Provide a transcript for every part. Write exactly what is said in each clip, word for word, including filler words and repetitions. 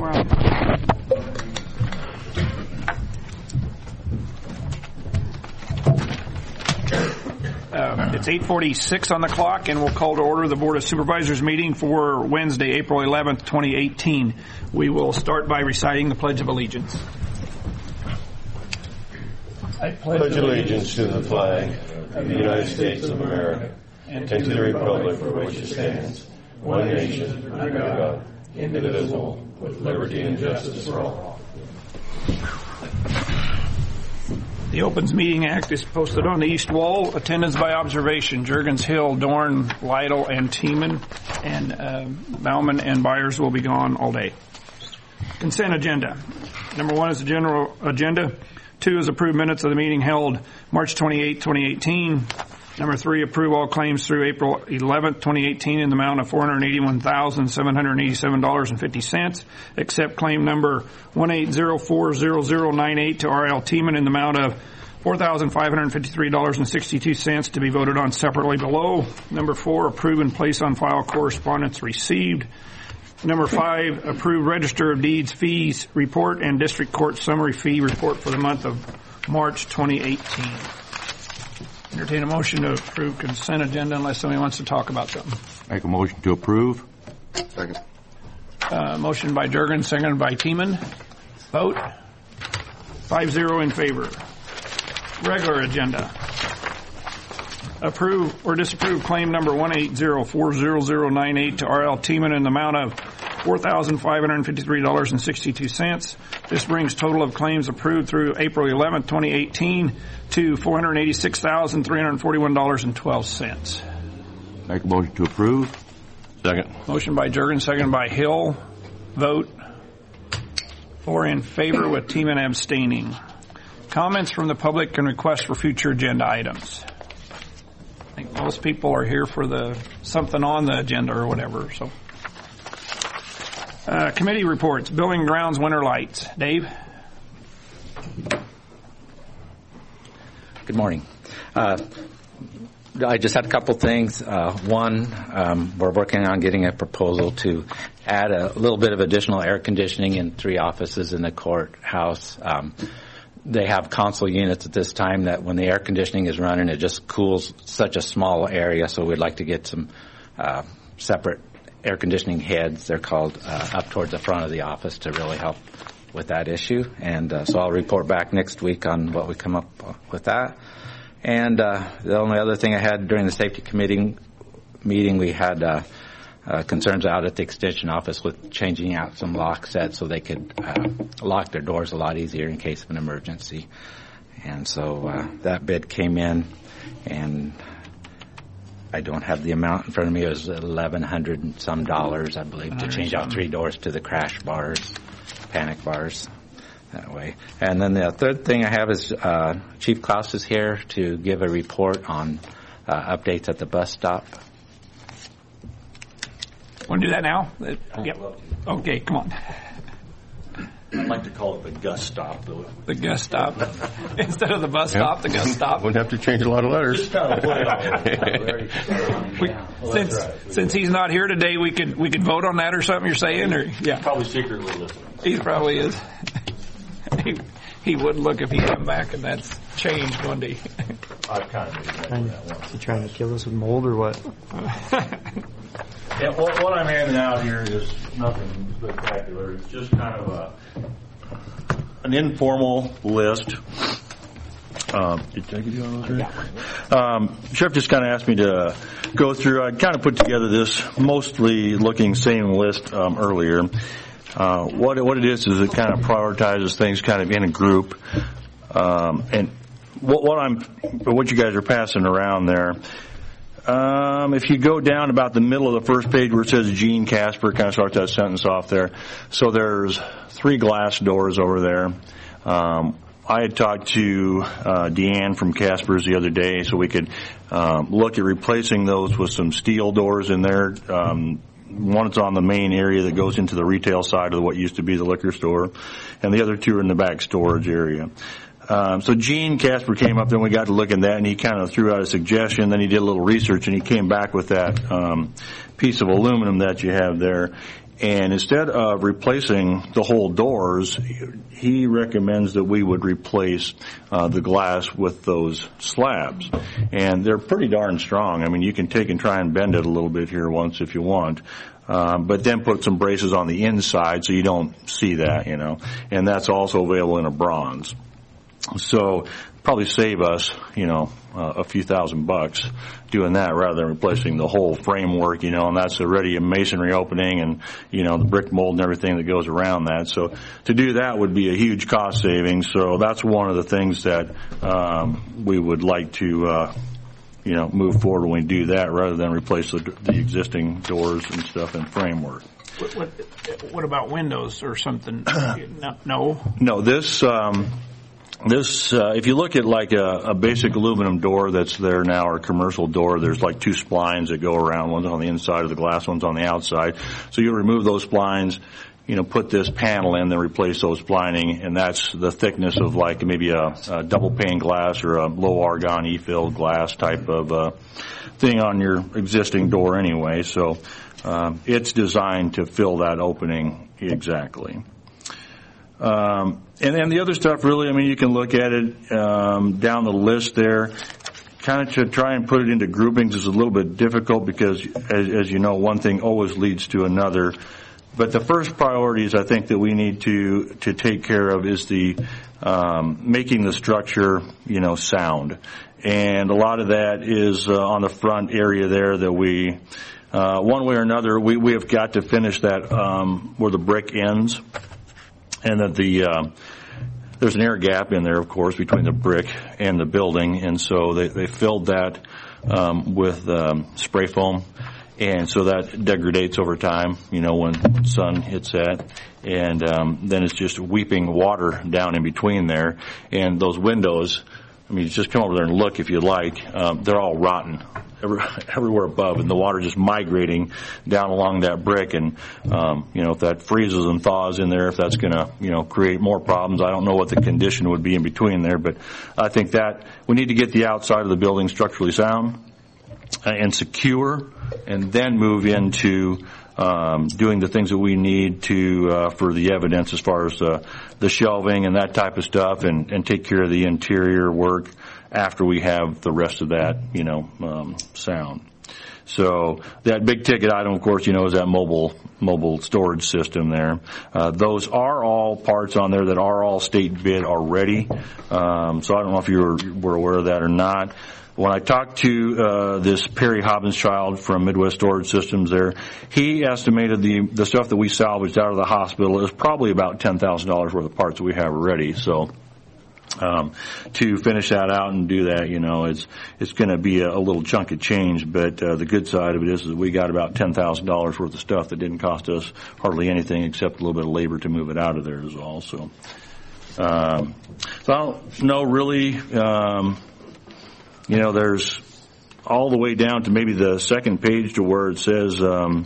We're on. Uh, it's eight forty-six on the clock, and we'll call to order the Board of Supervisors meeting for Wednesday, April eleventh, twenty eighteen. We will start by reciting the Pledge of Allegiance. I pledge allegiance to the flag of the United States of America and to the republic for which it stands, one nation, under God, indivisible, with liberty and justice for all. The Opens Meeting Act is posted on the east wall. Attendance by observation. Juergens, Hill, Dorn, Lytle, and Tiemann, and uh, Bauman and Byers will be gone all day. Consent agenda. Number one is the general agenda. Two is approved minutes of the meeting held March twenty-eighth, twenty eighteen. Number three, approve all claims through April eleventh, twenty eighteen in the amount of four hundred eighty-one thousand, seven hundred eighty-seven dollars and fifty cents, except claim number one eight zero four zero zero nine eight to R L Tiemann in the amount of four thousand five hundred fifty-three dollars and sixty-two cents to be voted on separately below. Number four, approve and place on file correspondence received. Number five, approve Register of Deeds fees report and District Court summary fee report for the month of March twenty eighteen. Entertain a motion to approve consent agenda unless somebody wants to talk about something. Make a motion to approve. Second. Uh, motion by Juergens, seconded by Tiemann. Vote. Five zero in favor. Regular agenda. Approve or disapprove claim number one eight zero four zero zero nine eight to R L Tiemann in the amount of four thousand five hundred fifty-three dollars and sixty-two cents. This brings total of claims approved through April eleventh, twenty eighteen to four hundred eighty-six thousand three hundred forty-one dollars and twelve cents. Make a motion to approve. Second. Motion by Juergens, seconded by Hill. Vote. Four in favor with Tiemann abstaining. Comments from the public and requests for future agenda items. I think most people are here for the something on the agenda or whatever. So, uh, committee reports. Building Grounds Winter Lights. Dave. Good morning. Uh, I just had a couple things. Uh, one, um, we're working on getting a proposal to add a little bit of additional air conditioning in three offices in the courthouse. Um, They have console units at this time that when the air conditioning is running, it just cools such a small area, so we'd like to get some uh, separate air conditioning heads, they're called, uh, up towards the front of the office to really help with that issue. And uh, so I'll report back next week on what we come up with that. And uh, the only other thing I had during the safety committee meeting, we had uh, Uh, concerns out at the extension office with changing out some lock sets so they could uh, lock their doors a lot easier in case of an emergency. And so uh, that bid came in, and I don't have the amount in front of me. It was eleven hundred and some dollars, I believe, to change out three doors to the crash bars, panic bars, that way. And then the third thing I have is uh, Chief Klaus is here to give a report on uh, updates at the bus stop. Want to do that now? Yep. Okay, come on. I'd like to call it the Gus stop, though. The Gus stop. Instead of the bus Yep. stop, the Gus stop. Wouldn't have to change a lot of letters. Just kind of play it We, well, since right. since he's not here today, we could we could vote on that or something. You're saying, or yeah, Probably secretly listening. he probably is. he, he would look if he come back, and that's changed one day. I've kind of Trying, you trying to kill us with mold or what? Yeah, what, what I'm handing out here is nothing spectacular. It's just kind of a an informal list. Um, did I give you all those right? Um, Sheriff just kind of asked me to go through. I kind of put together this mostly looking same list um, earlier. Uh, what what it is is it kind of prioritizes things kind of in a group, um, and what, what I'm what you guys are passing around there. Um, if you go down about the middle of the first page where it says Gene Casper, kind of starts that sentence off there. So there's three glass doors over there. Um, I had talked to uh, Deanne from Casper's the other day, so we could um, look at replacing those with some steel doors in there. Um, one is on the main area that goes into the retail side of what used to be the liquor store, and the other two are in the back storage area. Um, so Gene Casper came up, then we got to look at that, and he kind of threw out a suggestion. Then he did a little research, and he came back with that um, piece of aluminum that you have there. And instead of replacing the whole doors, he recommends that we would replace uh, the glass with those slabs. And they're pretty darn strong. I mean, you can take and try and bend it a little bit here once if you want. Um, but then put some braces on the inside so you don't see that, you know. And that's also available in a bronze. So probably save us, you know, uh, a few thousand bucks doing that rather than replacing the whole framework, you know, and that's already a masonry opening and, you know, the brick mold and everything that goes around that. So to do that would be a huge cost savings. So that's one of the things that um, we would like to, uh, you know, move forward when we do that rather than replace the, the existing doors and stuff and framework. What, what, what about windows or something? No. No, no this... Um, This, uh, if you look at like a, a basic aluminum door that's there now, or a commercial door, there's like two splines that go around. One's on the inside of the glass, one's on the outside. So you remove those splines, you know, put this panel in, then replace those splining, and that's the thickness of like maybe a, a double pane glass or a low argon E-filled glass type of uh, thing on your existing door anyway. So um, it's designed to fill that opening exactly. Um, and then the other stuff, really, I mean, you can look at it um, down the list there. Kind of to try and put it into groupings is a little bit difficult because, as, as you know, one thing always leads to another. But the first priorities I think that we need to to take care of is the um, making the structure, you know, sound. And a lot of that is uh, on the front area there that we, uh, one way or another, we, we have got to finish that um, where the brick ends. And that the uh, there's an air gap in there, of course, between the brick and the building, and so they, they filled that um, with um, spray foam, and so that degrades over time, you know, when sun hits that, and um, then it's just weeping water down in between there, and those windows, I mean, just come over there and look if you like, um, they're all rotten. Everywhere above, and the water just migrating down along that brick, and um, you know, if that freezes and thaws in there, if that's going to, you know, create more problems. I don't know what the condition would be in between there, but I think that we need to get the outside of the building structurally sound and secure, and then move into um, doing the things that we need to uh, for the evidence as far as uh, the shelving and that type of stuff, and, and take care of the interior work after we have the rest of that, you know, um, sound. So that big ticket item, of course, you know, is that mobile mobile storage system there. Uh, those are all parts on there that are all state bid already. Um, so I don't know if you were, were aware of that or not. When I talked to uh, this Perry Hobbins-Child from Midwest Storage Systems there, he estimated the the stuff that we salvaged out of the hospital is probably about ten thousand dollars worth of parts that we have already. So Um, to finish that out and do that, you know, it's it's going to be a, a little chunk of change. But uh, the good side of it is that we got about ten thousand dollars worth of stuff that didn't cost us hardly anything except a little bit of labor to move it out of there as well. So, um, so I don't know really. Um, you know, there's all the way down to maybe the second page to where it says. Um,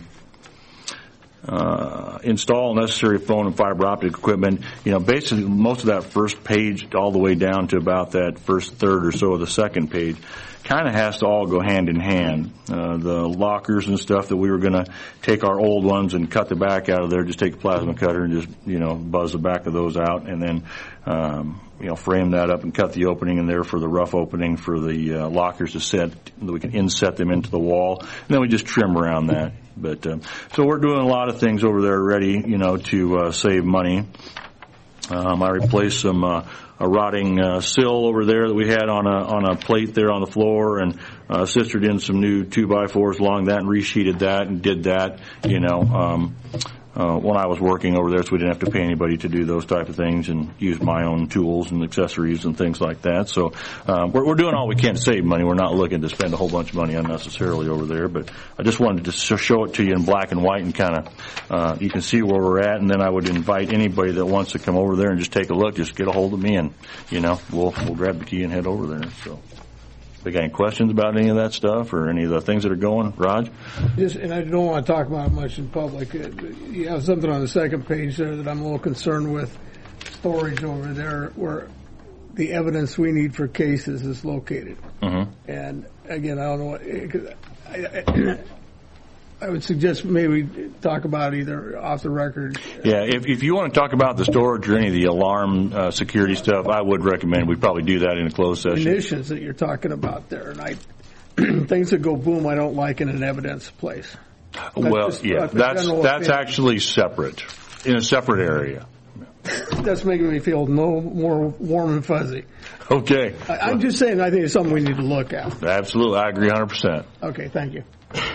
Uh, install necessary phone and fiber optic equipment. You know, basically most of that first page all the way down to about that first third or so of the second page kind of has to all go hand in hand. Uh, the lockers and stuff that we were going to take our old ones and cut the back out of there, just take a plasma cutter and just, you know, buzz the back of those out, and then, um, you know, frame that up and cut the opening in there for the rough opening for the uh, lockers to set, that we can inset them into the wall, and then we just trim around that. But uh, so we're doing a lot of things over there already, you know, to uh, save money. Um, I replaced some uh, a rotting uh, sill over there that we had on a on a plate there on the floor, and uh, sistered in some new two by fours along that and resheeted that and did that, you know, um, uh, when I was working over there, so we didn't have to pay anybody to do those type of things, and use my own tools and accessories and things like that. So um, we're, we're doing all we can to save money. We're not looking to spend a whole bunch of money unnecessarily over there, but I just wanted to show it to you in black and white, and kind of uh, you can see where we're at. And then I would invite anybody that wants to come over there and just take a look, just get a hold of me, and you know, we'll we'll grab the key and head over there. So. They got any questions about any of that stuff or any of the things that are going, Raj? Yes, and I don't want to talk about it much in public. You have something on the second page there that I'm a little concerned with. Storage over there where the evidence we need for cases is located. Mm-hmm. And again, I don't know what, I, I, I would suggest maybe talk about either off the record. Yeah, if, if you want to talk about the storage or any of the alarm uh, security stuff, I would recommend we probably do that in a closed session. Munitions that you're talking about there, and I, things that go boom, I don't like in an evidence place. That's well, just, yeah, uh, that's general that's opinion. actually separate, in a separate area. That's making me feel no more warm and fuzzy. Okay. I, I'm just saying I think it's something we need to look at. Absolutely, I agree one hundred percent. Okay, thank you.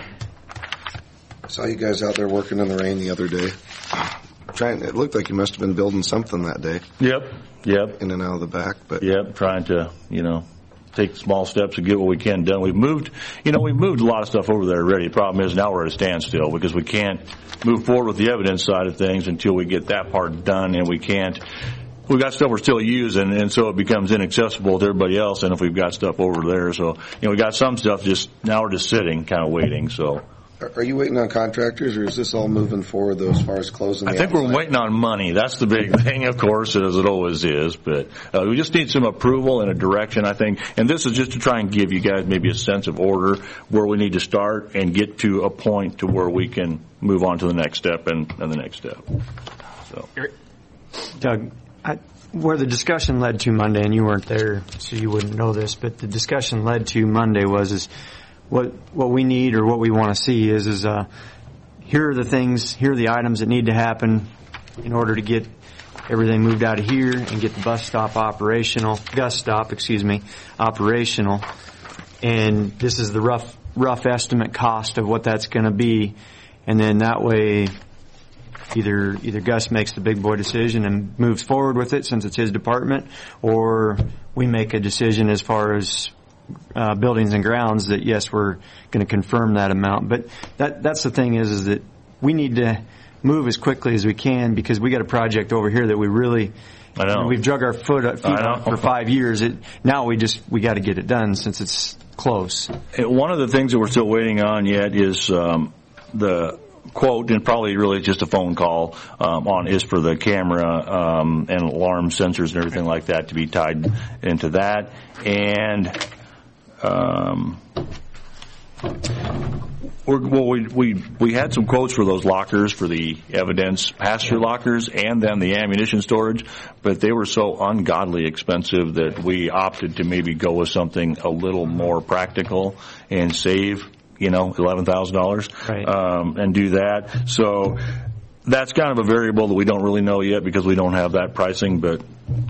Saw you guys out there working in the rain the other day. Trying, it looked like you must have been building something that day. Yep, yep, in and out of the back. But yep. Trying to, you know, take small steps to get what we can done. We've moved, you know, we've moved a lot of stuff over there already. The problem is now we're at a standstill because we can't move forward with the evidence side of things until we get that part done, and we can't. We've got stuff we're still using, and so it becomes inaccessible to everybody else. And if we've got stuff over there, so you know, we got some stuff just now we're just sitting, kind of waiting. So. Are you waiting on contractors, or is this all moving forward, though, as far as closing the I think outside? we're waiting on money. That's the big thing, of course, as it always is. But uh, we just need some approval and a direction, I think. And this is just to try and give you guys maybe a sense of order where we need to start and get to a point to where we can move on to the next step and, and the next step. So, Doug, I, where the discussion led to Monday, and you weren't there, so you wouldn't know this, but the discussion led to Monday was is what what we need or what we want to see is is uh, here are the things, here are the items that need to happen in order to get everything moved out of here and get the bus stop operational, bus stop, excuse me, operational. And this is the rough rough estimate cost of what that's going to be, and then that way. Either either Gus makes the big boy decision and moves forward with it since it's his department, or we make a decision as far as uh, buildings and grounds that yes, we're going to confirm that amount. But that that's the thing is is that we need to move as quickly as we can because we got a project over here that we really I know. we've drug our foot feet on for five years. It, now we just we got to get it done since it's close. One of the things that we're still waiting on yet is um, the. Quote, and probably really just a phone call um, on is for the camera um, and alarm sensors and everything like that to be tied into that. And um, we're, well, we we we had some quotes for those lockers for the evidence pass-through lockers and then the ammunition storage, but they were so ungodly expensive that we opted to maybe go with something a little more practical and save. You know, eleven thousand dollars, right. um, and do that. So that's kind of a variable that we don't really know yet because we don't have that pricing. But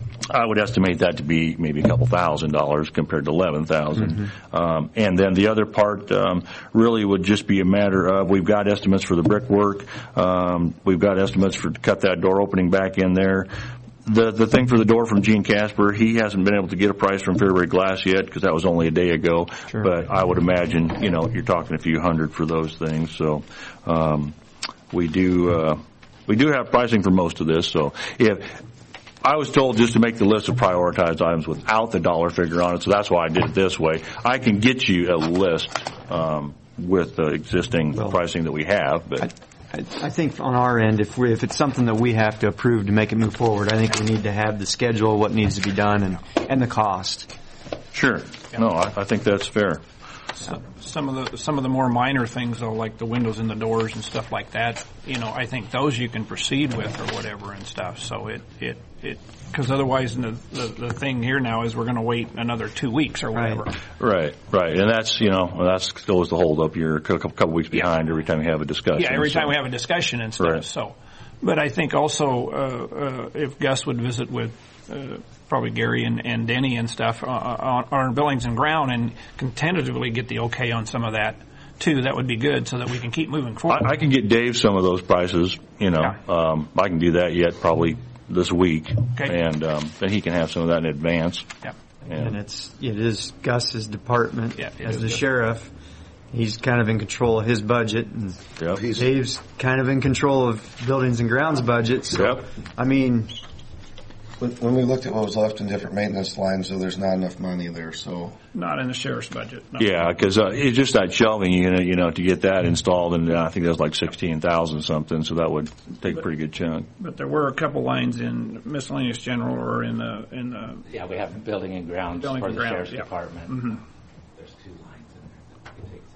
I would estimate that to be maybe a couple thousand dollars compared to eleven thousand. Mm-hmm. Um, and then the other part um, really would just be a matter of we've got estimates for the brickwork. Um, we've got estimates for to cut that door opening back in there. The the thing for the door from Gene Casper, he hasn't been able to get a price from Fairbury Glass yet because that was only a day ago. Sure. But I would imagine, you know, you're talking a few hundred for those things. So um, we do uh, we do have pricing for most of this. So if I was told just to make the list of prioritized items without the dollar figure on it, so that's why I did it this way. I can get you a list um, with the existing well, pricing that we have, but. I, I think on our end, if we if it's something that we have to approve to make it move forward, I think we need to have the schedule, what needs to be done, and, and the cost. Sure. No, I, I think that's fair. So, some of the some of the more minor things, though, like the windows and the doors and stuff like that, you know, I think those you can proceed with or whatever and stuff. So it it it because otherwise the, the the thing here now is we're going to wait another two weeks or whatever. Right, right, right. And that's you know that's always the hold up. You're a couple, couple weeks behind yeah. every time you have a discussion. Yeah, every so. time we have a discussion and stuff. Right. So, but I think also uh, uh, if Gus would visit with. Uh, probably Gary and, and Denny and stuff uh, on, on buildings and ground and can tentatively get the okay on some of that too. That would be good so that we can keep moving forward. I, I can get Dave some of those prices. You know, yeah. um, I can do that yet probably this week, okay. and um, then he can have some of that in advance. Yeah. And, and it's it is Gus's department yeah, as the good. sheriff. He's kind of in control of his budget, and yep. Dave's kind of in control of buildings and grounds budget. So, yep. I mean. When we looked at what was left in different maintenance lines, so there's not enough money there. So not in the sheriff's budget. No. Yeah, because uh, it's just that shelving unit, you know, to get that installed, and uh, I think that was like sixteen thousand something. So that would take a pretty good chunk. But there were a couple lines in miscellaneous general or in the in the. Yeah, we have building and grounds building for and the grounds, sheriff's yeah. department. Mm-hmm. There's two lines in there.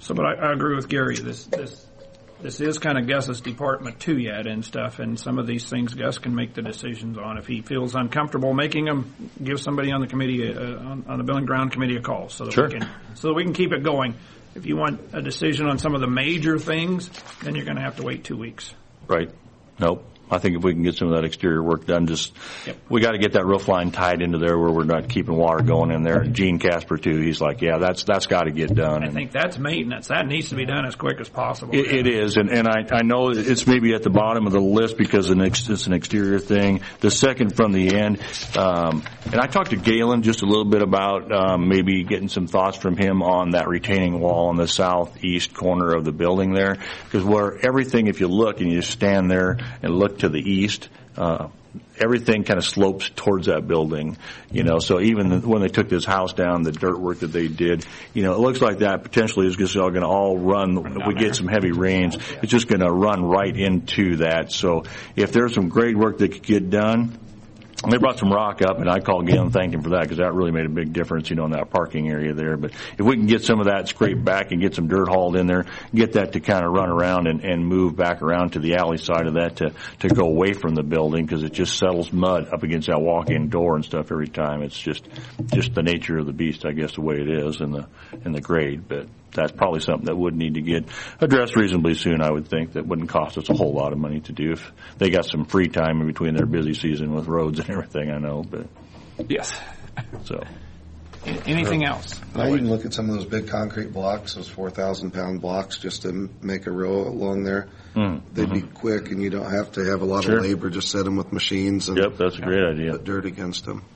So, but I, I agree with Gary. This this this is kind of Gus's department too yet and stuff. And some of these things Gus can make the decisions on. If he feels uncomfortable making them, give somebody on the committee, uh, on, on the building ground committee, a call so that Sure. we can so that we can keep it going. If you want a decision on some of the major things, then you're going to have to wait two weeks. Right. Nope. I think if we can get some of that exterior work done, just Yep. we got to get that roof line tied into there where we're not keeping water going in there. And Gene Casper too, he's like, yeah, that's that's got to get done. I And think that's maintenance. That needs to be done as quick as possible. It, it is, and, and I, I know it's maybe at the bottom of the list because it's an exterior thing. The second from the end, um, and I talked to Galen just a little bit about um, maybe getting some thoughts from him on that retaining wall on the southeast corner of the building there, because where everything, if you look and you stand there and look to the east, uh, everything kind of slopes towards that building, you know, so even when they took this house down, the dirt work that they did, you know, it looks like that potentially is just all going to all run, if we get some heavy rains, it's just going to run right into that. So if there's some grade work that could get done, they brought some rock up, and I called Galen and thanked him for that because that really made a big difference, you know, in that parking area there. But if we can get some of that scraped back and get some dirt hauled in there, get that to kind of run around and, and move back around to the alley side of that to, to go away from the building because it just settles mud up against that walk-in door and stuff every time. It's just just the nature of the beast, I guess, the way it is and the and the grade. But that's probably something that would need to get addressed reasonably soon, I would think. That wouldn't cost us a whole lot of money to do if they got some free time in between their busy season with roads and everything, I know. But Yes. so Anything else? I even look at some of those big concrete blocks, those four thousand pound blocks, just to m- make a row along there. Mm, They'd mhm. be quick, and you don't have to have a lot Sure. of labor. Just set them with machines and Yep, that's a great idea. put dirt against them.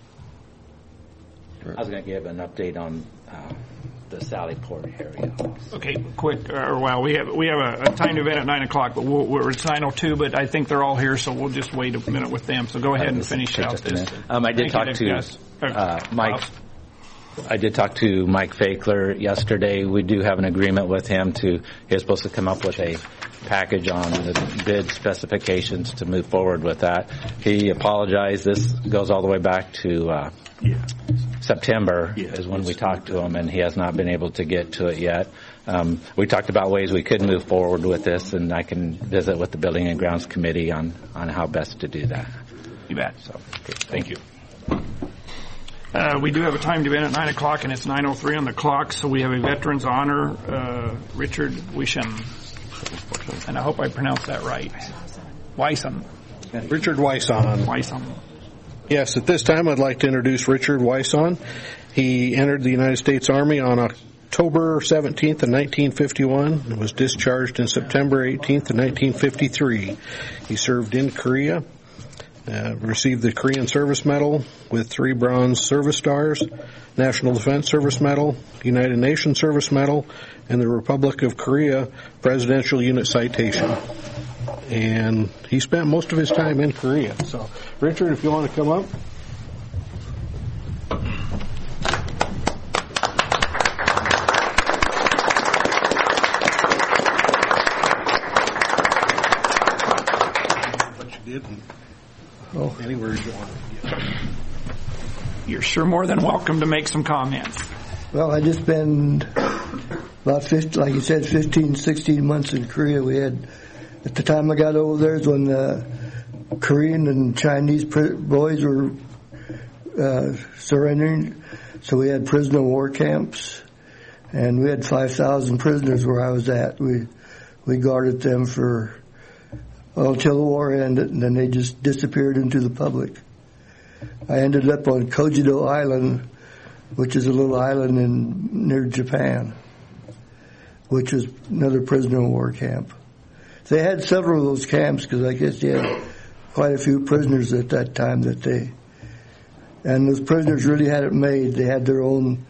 I was going to give an update on uh, the Sallyport area. Okay, quick, or well, we have we have a, a timed event at nine o'clock, but we'll, we're at nine oh two. But I think they're all here, so we'll just wait a minute with them. So go ahead and finish Take out just a this. minute. Um, I did Thank talk you, to Gus. uh, Mike. I did talk to Mike Fakler yesterday. We do have an agreement with him to, he was supposed to come up with a package on the bid specifications to move forward with that. He apologized. This goes all the way back to uh, Yeah. September Yeah. is when we talked to him, and he has not been able to get to it yet. Um, we talked about ways we could move forward with this, and I can visit with the Building and Grounds Committee on, on how best to do that. You bet. So, okay, Thank you. Uh, we do have a timed event at nine o'clock, and it's nine oh three on the clock, so we have a Veterans Honor, uh, Richard Wisham. And I hope I pronounced that right. Weissam. Richard Weisson. Weissam. Yes, at this time I'd like to introduce Richard Weisson. He entered the United States Army on October seventeenth of nineteen fifty-one and was discharged in September eighteenth of nineteen fifty-three. He served in Korea, uh, received the Korean Service Medal with three Bronze Service Stars, National Defense Service Medal, United Nations Service Medal, and the Republic of Korea Presidential Unit Citation. And he spent most of his time in Korea. So, Richard, if you want to come up. What you did and Oh. any words you want. You're sure more than welcome to make some comments. Well, I just been about fifty, like you said, fifteen, sixteen months in Korea. We had, at the time I got over there is when the Korean and Chinese pr- boys were uh, surrendering. So we had prisoner of war camps, and we had five thousand prisoners where I was at. We we guarded them for well, until the war ended, and then they just disappeared into the public. I ended up on Kojido Island, which is a little island in near Japan, which is another prisoner of war camp. They had several of those camps because I guess they had quite a few prisoners at that time that they, and those prisoners really had it made. They had their own,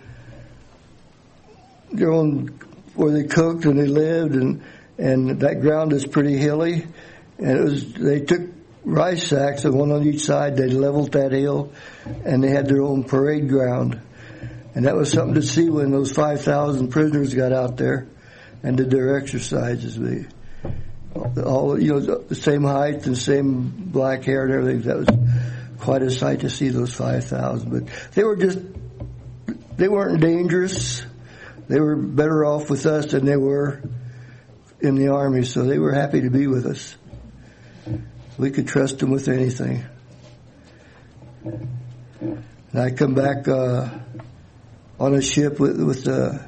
their own where they cooked and they lived, and and that ground is pretty hilly, and it was they took rice sacks and one on each side. They leveled that hill, and they had their own parade ground. And that was something to see when those five thousand prisoners got out there and did their exercises. They, all, you know, the same height and same black hair and everything. That was quite a sight to see those five thousand. But they were just, they weren't dangerous. they were better off with us than they were in the Army, so they were happy to be with us. We could trust them with anything. And I come back uh, on a ship with, with the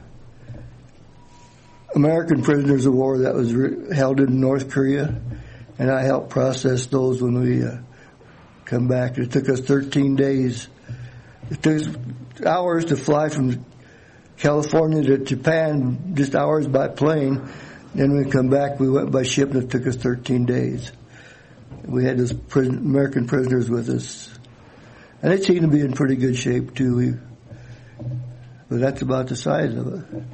American prisoners of war that was re- held in North Korea, and I helped process those when we uh, come back. It took us thirteen days. It took hours to fly from California to Japan, just hours by plane. Then we come back, we went by ship, and it took us thirteen days. We had those prison, American prisoners with us. And they seem to be in pretty good shape, too. We, but that's about the size of it.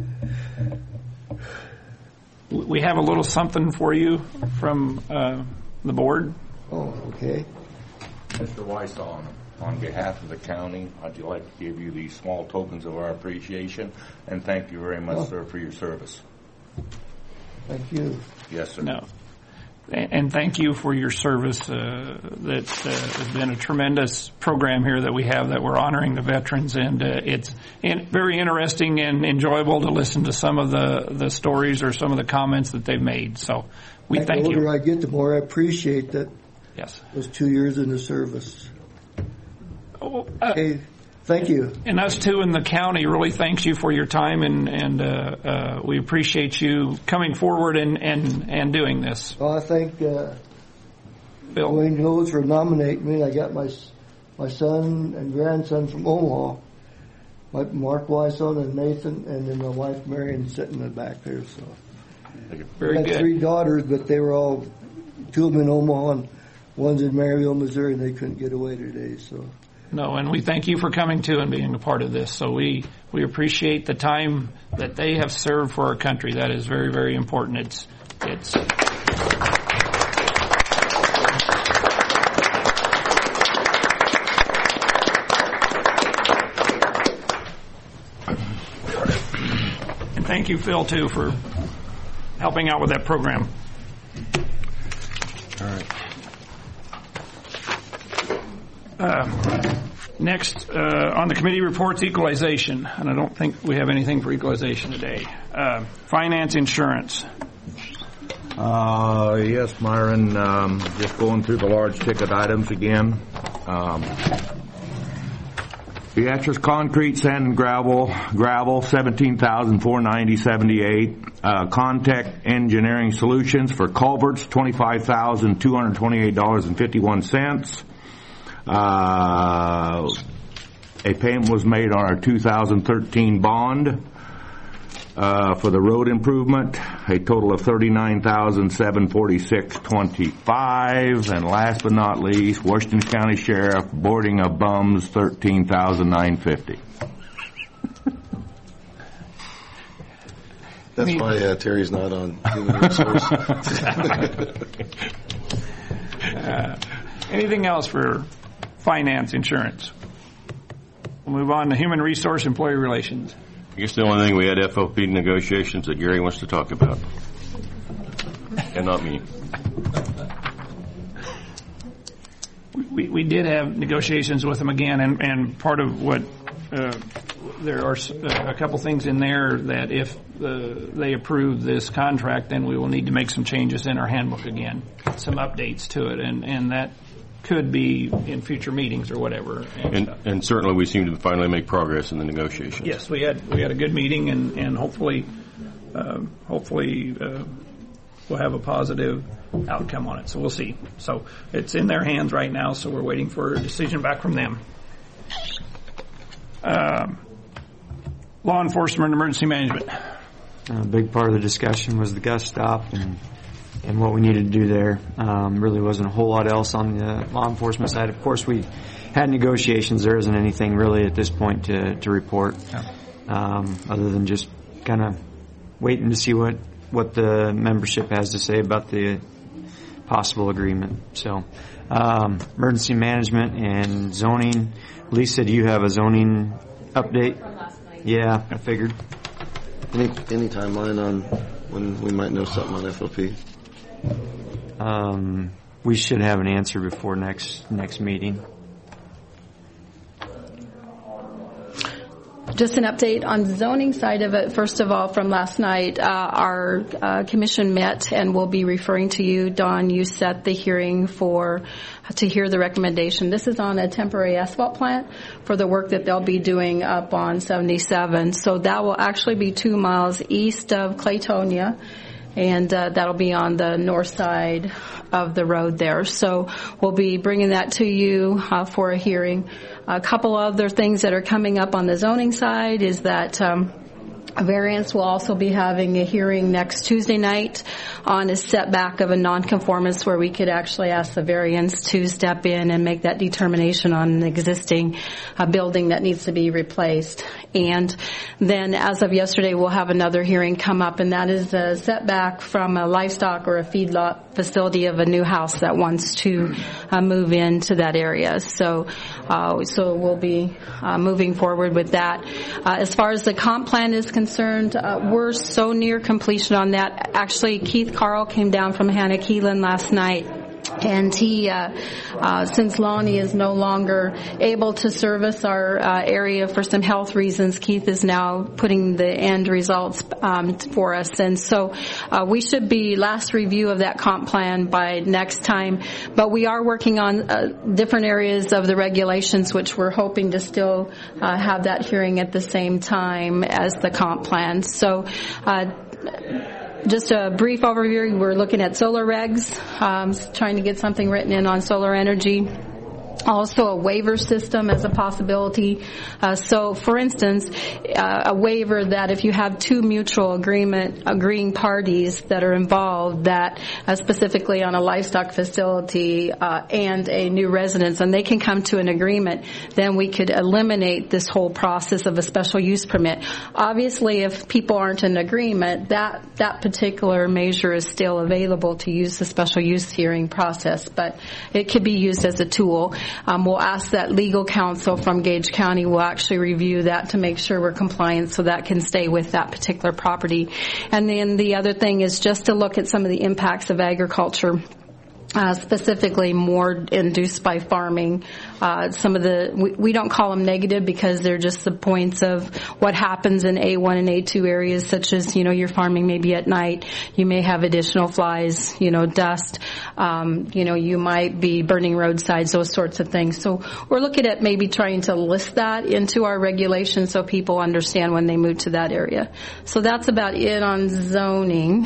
We have a little something for you from uh, the board. Oh, okay. Mister Weiss, on, on behalf of the county, I'd like to give you these small tokens of our appreciation, and thank you very much, oh. sir, for your service. Thank you. Yes, sir. No. And thank you for your service. Uh, that uh, has been a tremendous program here that we have, that we're honoring the veterans, and uh, it's in, very interesting and enjoyable to listen to some of the, the stories or some of the comments that they've made. So we thank you. The older I get, the more I appreciate that. Yes. Those two years in the service. Oh, uh, okay. Thank you. And us too in the county really thanks you for your time, and, and uh, uh, we appreciate you coming forward and, and, and doing this. Well, I thank uh, Bill Wayne Knowles for nominating me. I got my my son and grandson from Omaha, my Mark Wyson and Nathan, and then my wife Marion sitting in the back there. So very I had good. Three daughters, but they were all two of them in Omaha and one's in Maryville, Missouri, and they couldn't get away today. So. No, and we thank you for coming to and being a part of this. So we, we appreciate the time that they have served for our country. That is very, very important. It's it's. And thank you, Phil, too, for helping out with that program. All right. Uh, next, uh, on the committee reports, equalization, and I don't think we have anything for equalization today. Uh, finance insurance. Uh, yes, Myron, um, just going through the large ticket items again. Um, Beatrice Concrete, Sand and Gravel, gravel, seventeen thousand four hundred ninety dollars and seventy-eight cents. Uh, Contact Engineering Solutions for culverts, twenty-five thousand two hundred twenty-eight dollars and fifty-one cents. Uh, a payment was made on our two thousand thirteen bond uh, for the road improvement, a total of thirty-nine thousand seven hundred forty-six dollars and twenty-five cents. And last but not least, Washington County Sheriff, boarding of bums, thirteen thousand nine hundred fifty dollars. That's why uh, Terry's not on human resource. uh, anything else for finance insurance? We'll move on to human resource employee relations. I guess the only thing we had F O P negotiations that Gary wants to talk about. And not me. We, we did have negotiations with them again, and, and part of what uh, there are a couple things in there that if uh, they approve this contract, then we will need to make some changes in our handbook again, some updates to it, and, and that could be in future meetings or whatever. And, and, and certainly we seem to finally make progress in the negotiations. Yes, we had we had a good meeting, and, and hopefully, uh, hopefully uh, we'll have a positive outcome on it. So we'll see. So it's in their hands right now, so we're waiting for a decision back from them. Uh, law enforcement and emergency management. A big part of the discussion was the gust stop and and what we needed to do there. Um, really wasn't a whole lot else on the law enforcement side. Of course, we had negotiations. There isn't anything really at this point to, to report, um, other than just kind of waiting to see what, what the membership has to say about the possible agreement. So, um, emergency management and zoning. Lisa, do you have a zoning update? From last night. Yeah, I figured. Any, any timeline on when we might know something on F O P? Um, we should have an answer before next next meeting. just an update on the zoning side of it. First of all, from last night, uh, our uh, commission met, and we'll be referring to you. Dawn, you set the hearing for to hear the recommendation. This is on a temporary asphalt plant for the work that they'll be doing up on seventy-seven. So that will actually be two miles east of Claytonia, and uh, that'll be on the north side of the road there. So we'll be bringing that to you uh, for a hearing. A couple other things that are coming up on the zoning side is that um, a variance will also be having a hearing next Tuesday night on a setback of a nonconformance where we could actually ask the variance to step in and make that determination on an existing uh, building that needs to be replaced. And then as of yesterday, we'll have another hearing come up, and that is a setback from a livestock or a feedlot facility of a new house that wants to uh, move into that area. So, uh, so we'll be uh, moving forward with that. Uh, as far as the comp plan is concerned, uh, we're so near completion on that. Actually, Keith Carl came down from Hannah Keelan last night. And he, uh, uh, since Lonnie is no longer able to service our uh, area for some health reasons, Keith is now putting the end results um, for us. And so uh, we should be last review of that comp plan by next time. But we are working on uh, different areas of the regulations, which we're hoping to still uh, have that hearing at the same time as the comp plan. So uh just a brief overview, we're looking at solar regs, um, trying to get something written in on solar energy. Also a waiver system as a possibility. Uh, so, for instance, uh, a waiver that if you have two mutual agreement agreeing parties that are involved, that uh, specifically on a livestock facility uh, and a new residence, and they can come to an agreement, then we could eliminate this whole process of a special use permit. Obviously, if people aren't in agreement, that that particular measure is still available to use the special use hearing process, but it could be used as a tool. Um, we'll ask that legal counsel from Gage County will actually review that to make sure we're compliant so that can stay with that particular property. And then the other thing is just to look at some of the impacts of agriculture. Uh, specifically more induced by farming. Uh, some of the, we, we don't call them negative because they're just the points of what happens in A one and A two areas, such as, you know, you're farming maybe at night, you may have additional flies, you know, dust, um, you know, you might be burning roadsides, those sorts of things. So we're looking at maybe trying to list that into our regulations so people understand when they move to that area. So that's about it on zoning.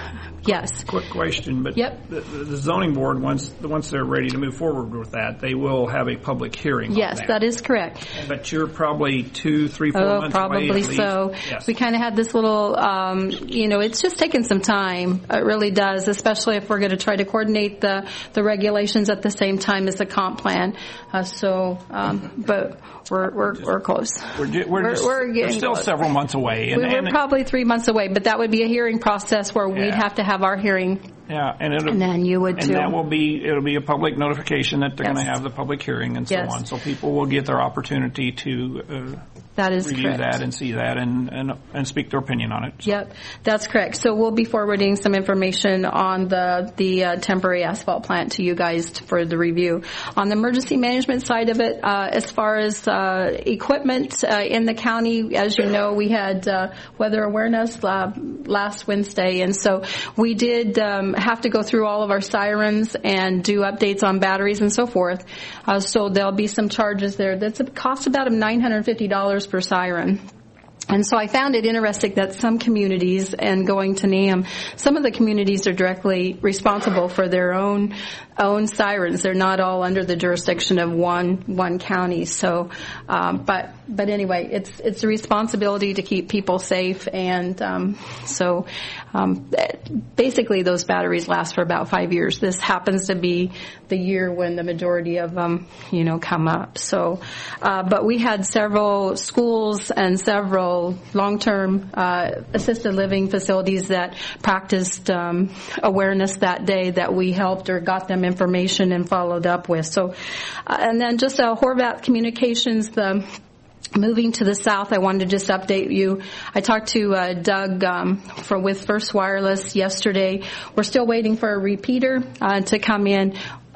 Yes. Quick question, but yep. the, the zoning board, once once they're ready to move forward with that, they will have a public hearing. Yes, on that. that is correct. But you're probably two, three, four oh, months probably away. Probably so. Yes. We kind of had this little, um, you know, it's just taken some time. It really does, especially if we're going to try to coordinate the the regulations at the same time as the comp plan. Uh, so, um, but. We're we're we're close. We're we're, we're, just, we're, we're still close. several months away. And, we we're and probably three months away, but that would be a hearing process where yeah. we'd have to have our hearing. Yeah, and it'll, and then you would and too. that will be it'll be a public notification that they're yes. going to have the public hearing and yes. so on. So people will get their opportunity to uh, that is review correct. that and see that and, and and speak their opinion on it. So. Yep, that's correct. So we'll be forwarding some information on the the uh, temporary asphalt plant to you guys for the review. On the emergency management side of it, uh, as far as uh, equipment uh, in the county, as you know, we had uh, weather awareness uh, last Wednesday, and so we did um, have to go through all of our sirens and do updates on batteries and so forth. Uh, so there'll be some charges there. That's a cost about nine hundred fifty dollars per siren. And so I found it interesting that some communities, and going to NAM, some of the communities are directly responsible for their own own sirens. They're not all under the jurisdiction of one one county. So, um, but but anyway, it's it's a responsibility to keep people safe, and um, so um, basically those batteries last for about five years. This happens to be the year when the majority of them, you know, come up. So, uh, but we had several schools and several long-term uh, assisted living facilities that practiced um, awareness that day that we helped or got them information and followed up with. So, uh, and then just uh, Horvath Communications, the moving to the south, I wanted to just update you. I talked to uh, Doug um, for, with First Wireless yesterday. We're still waiting for a repeater uh, to come in.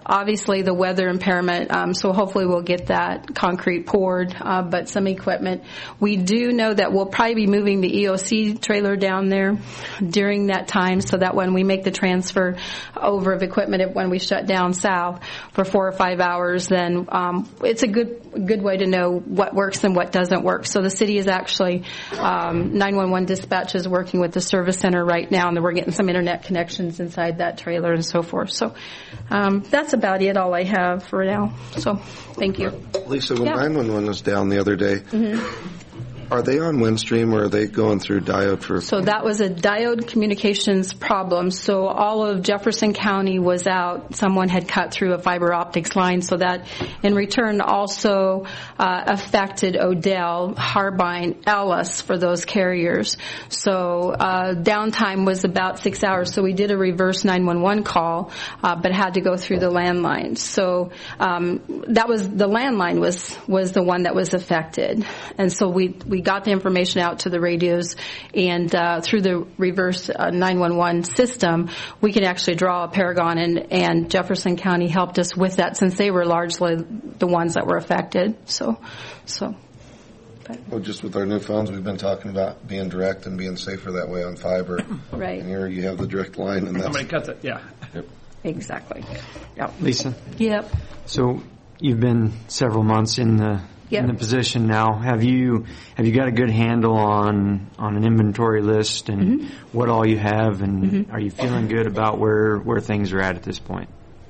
obviously the weather impairment, um, so hopefully we'll get that concrete poured, uh, but some equipment. We do know that we'll probably be moving the E O C trailer down there during that time, so that when we make the transfer over of equipment, when we shut down south for four or five hours, then um, it's a good good way to know what works and what doesn't work. So the city is actually, um, nine one one dispatch is working with the service center right now, and we're getting some internet connections inside that trailer and so forth. So um, that's about it, all I have for now. So thank you. Lisa, when Yeah. nine one one was down the other day, Mm-hmm. are they on Windstream or are they going through diode for... So that was a diode communications problem. So all of Jefferson County was out. Someone had cut through a fiber optics line. So that in return also uh, affected Odell, Harbine, Ellis for those carriers. So uh, downtime was about six hours. So we did a reverse nine one one call, uh, but had to go through the landline. So um, that was, the landline was, was the one that was affected. And so we, we got the information out to the radios, and uh, through the reverse uh, nine one one system, we could actually draw a Paragon, and, and Jefferson County helped us with that since they were largely the ones that were affected. So, so. Well, just with our new phones, we've been talking about being direct and being safer that way on fiber. Right. And here you have the direct line, and that's... Somebody cuts it, yeah. Yep. Exactly. Yep. Lisa? Yep. So you've been several months in the Yep. in the position now. Have you have you got a good handle on on an inventory list and Mm-hmm. what all you have, and Mm-hmm. are you feeling good about where where things are at at this point?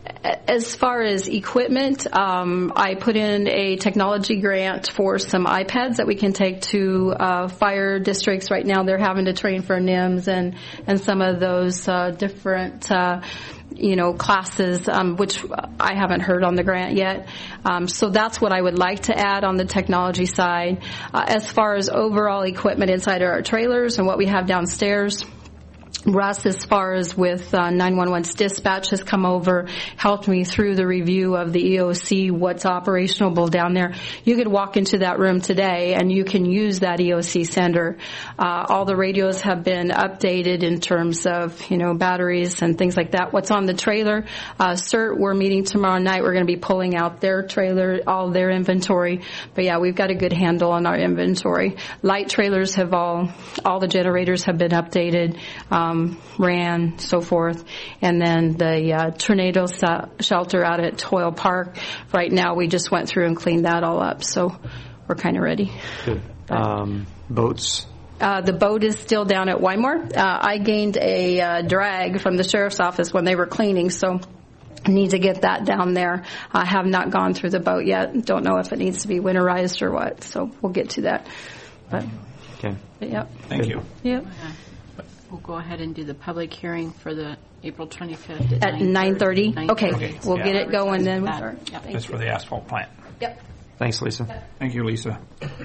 As far as equipment, um, I put in a technology grant for some iPads that we can take to uh, fire districts. Right now they're having to train for N I M S and, and some of those uh, different uh, you know, classes, um, which I haven't heard on the grant yet. Um, so that's what I would like to add on the technology side. Uh, as far as overall equipment inside our trailers and what we have downstairs, Russ, as far as with uh, nine one one's dispatch, has come over, helped me through the review of the E O C, what's operational down there. You could walk into that room today and you can use that E O C sender. Uh, all the radios have been updated in terms of, you know, batteries and things like that. What's on the trailer, uh, C E R T, we're meeting tomorrow night. We're going to be pulling out their trailer, all their inventory. But yeah, we've got a good handle on our inventory. Light trailers have all, all the generators have been updated. Um, Um, ran, so forth. And then the uh, tornado sa- shelter out at Toyle Park, right now we just went through and cleaned that all up, so we're kind of ready. Good. Um, boats? Uh, the boat is still down at Wymore. Uh, I gained a uh, drag from the sheriff's office when they were cleaning, so I need to get that down there. I have not gone through the boat yet. Don't know if it needs to be winterized or what, so we'll get to that. But, okay. But yep. Thank you. Yep. We'll go ahead and do the public hearing for the April twenty-fifth at, At nine thirty? Okay, Okay. we'll Yeah. get it going then. We'll start. Yep. Thank That's you. for the asphalt plant. Yep. Thanks, Lisa. Thank you, Lisa.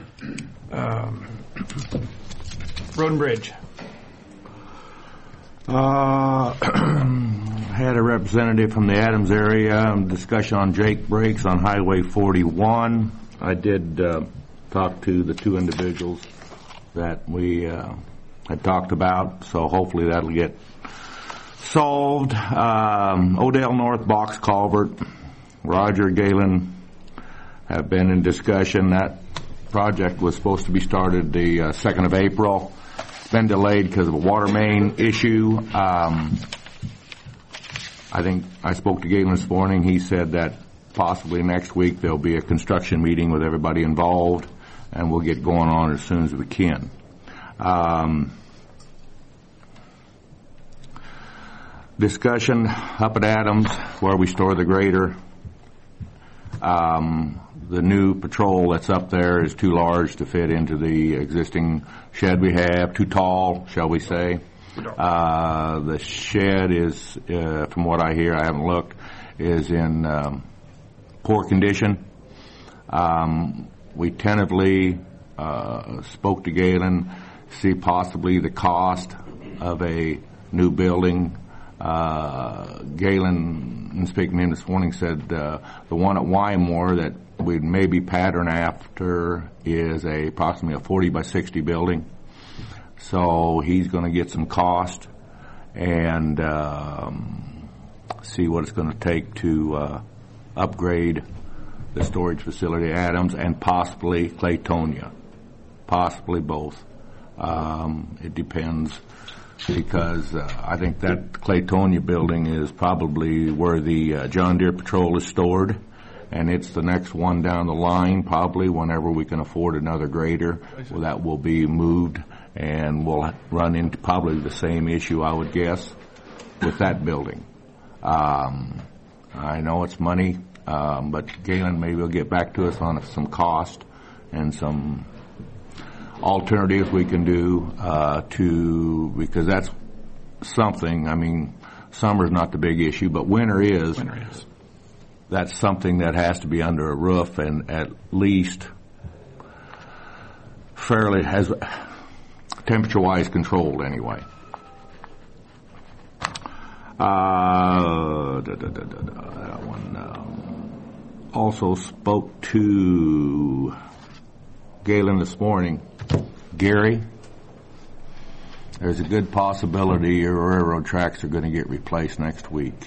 Um, Road and Bridge. Uh, had a representative from the Adams area, um, discussion on Jake Breaks on Highway forty-one. I did uh, talk to the two individuals that we uh, had talked about, so hopefully that'll get solved. Um, Odell North Box Culvert, Roger Galen have been in discussion. That project was supposed to be started the uh, second of April. It's been delayed because of a water main issue. Um, I think I spoke to Galen this morning. He said that possibly next week there'll be a construction meeting with everybody involved, and we'll get going on as soon as we can. Um, discussion up at Adams where we store the grader. Um, the new patrol that's up there is too large to fit into the existing shed we have, too tall, shall we say. Uh, the shed is, uh, from what I hear, I haven't looked, is in um, poor condition. Um, we tentatively uh, spoke to Galen, see possibly the cost of a new building. Uh, Galen, in speaking to him this morning, said uh, the one at Wymore that we'd maybe pattern after is a approximately a forty by sixty building. So he's going to get some cost and um, see what it's going to take to uh, upgrade the storage facility at Adams and possibly Claytonia, possibly both. Um, it depends, because uh, I think that Claytonia building is probably where the uh, John Deere Patrol is stored, and it's the next one down the line probably whenever we can afford another grader. Well, that will be moved, and we'll run into probably the same issue, I would guess, with that building. Um, I know it's money, um, but Galen maybe will get back to us on some cost and some alternatives we can do uh, to, because that's something. I mean, summer's not the big issue, but winter is. Winter is. That's something that has to be under a roof and at least fairly has temperature-wise controlled anyway. Uh, da, da, da, da, da, that one um, also spoke to Galen this morning. Gary, there's a good possibility your railroad tracks are going to get replaced next week.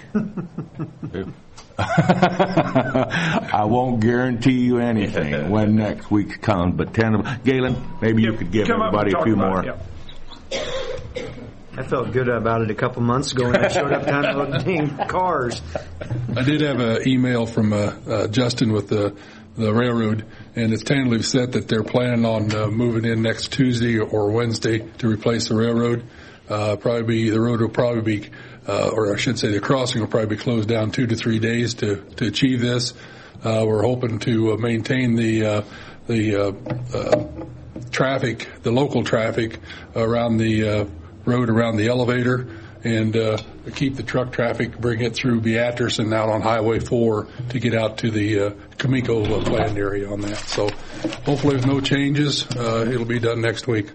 I won't guarantee you anything when next week comes, but ten. Galen, maybe you could give everybody a few more. It, yeah. I felt good about it a couple months ago when I showed up downloading cars. I did have an email from uh, uh, Justin with the the railroad, and it's tentatively set that they're planning on uh, moving in next Tuesday or Wednesday to replace the railroad. Uh, probably be, the road will probably be, uh, or I should say the crossing will probably be closed down two to three days to, to achieve this. Uh, we're hoping to uh, maintain the, uh, the, uh, uh, traffic, the local traffic around the, uh, road around the elevator, and, uh, keep the truck traffic, bring it through Beatrice and out on Highway four to get out to the, uh, Comico uh, planned area on that. So hopefully with no changes, uh, it'll be done next week.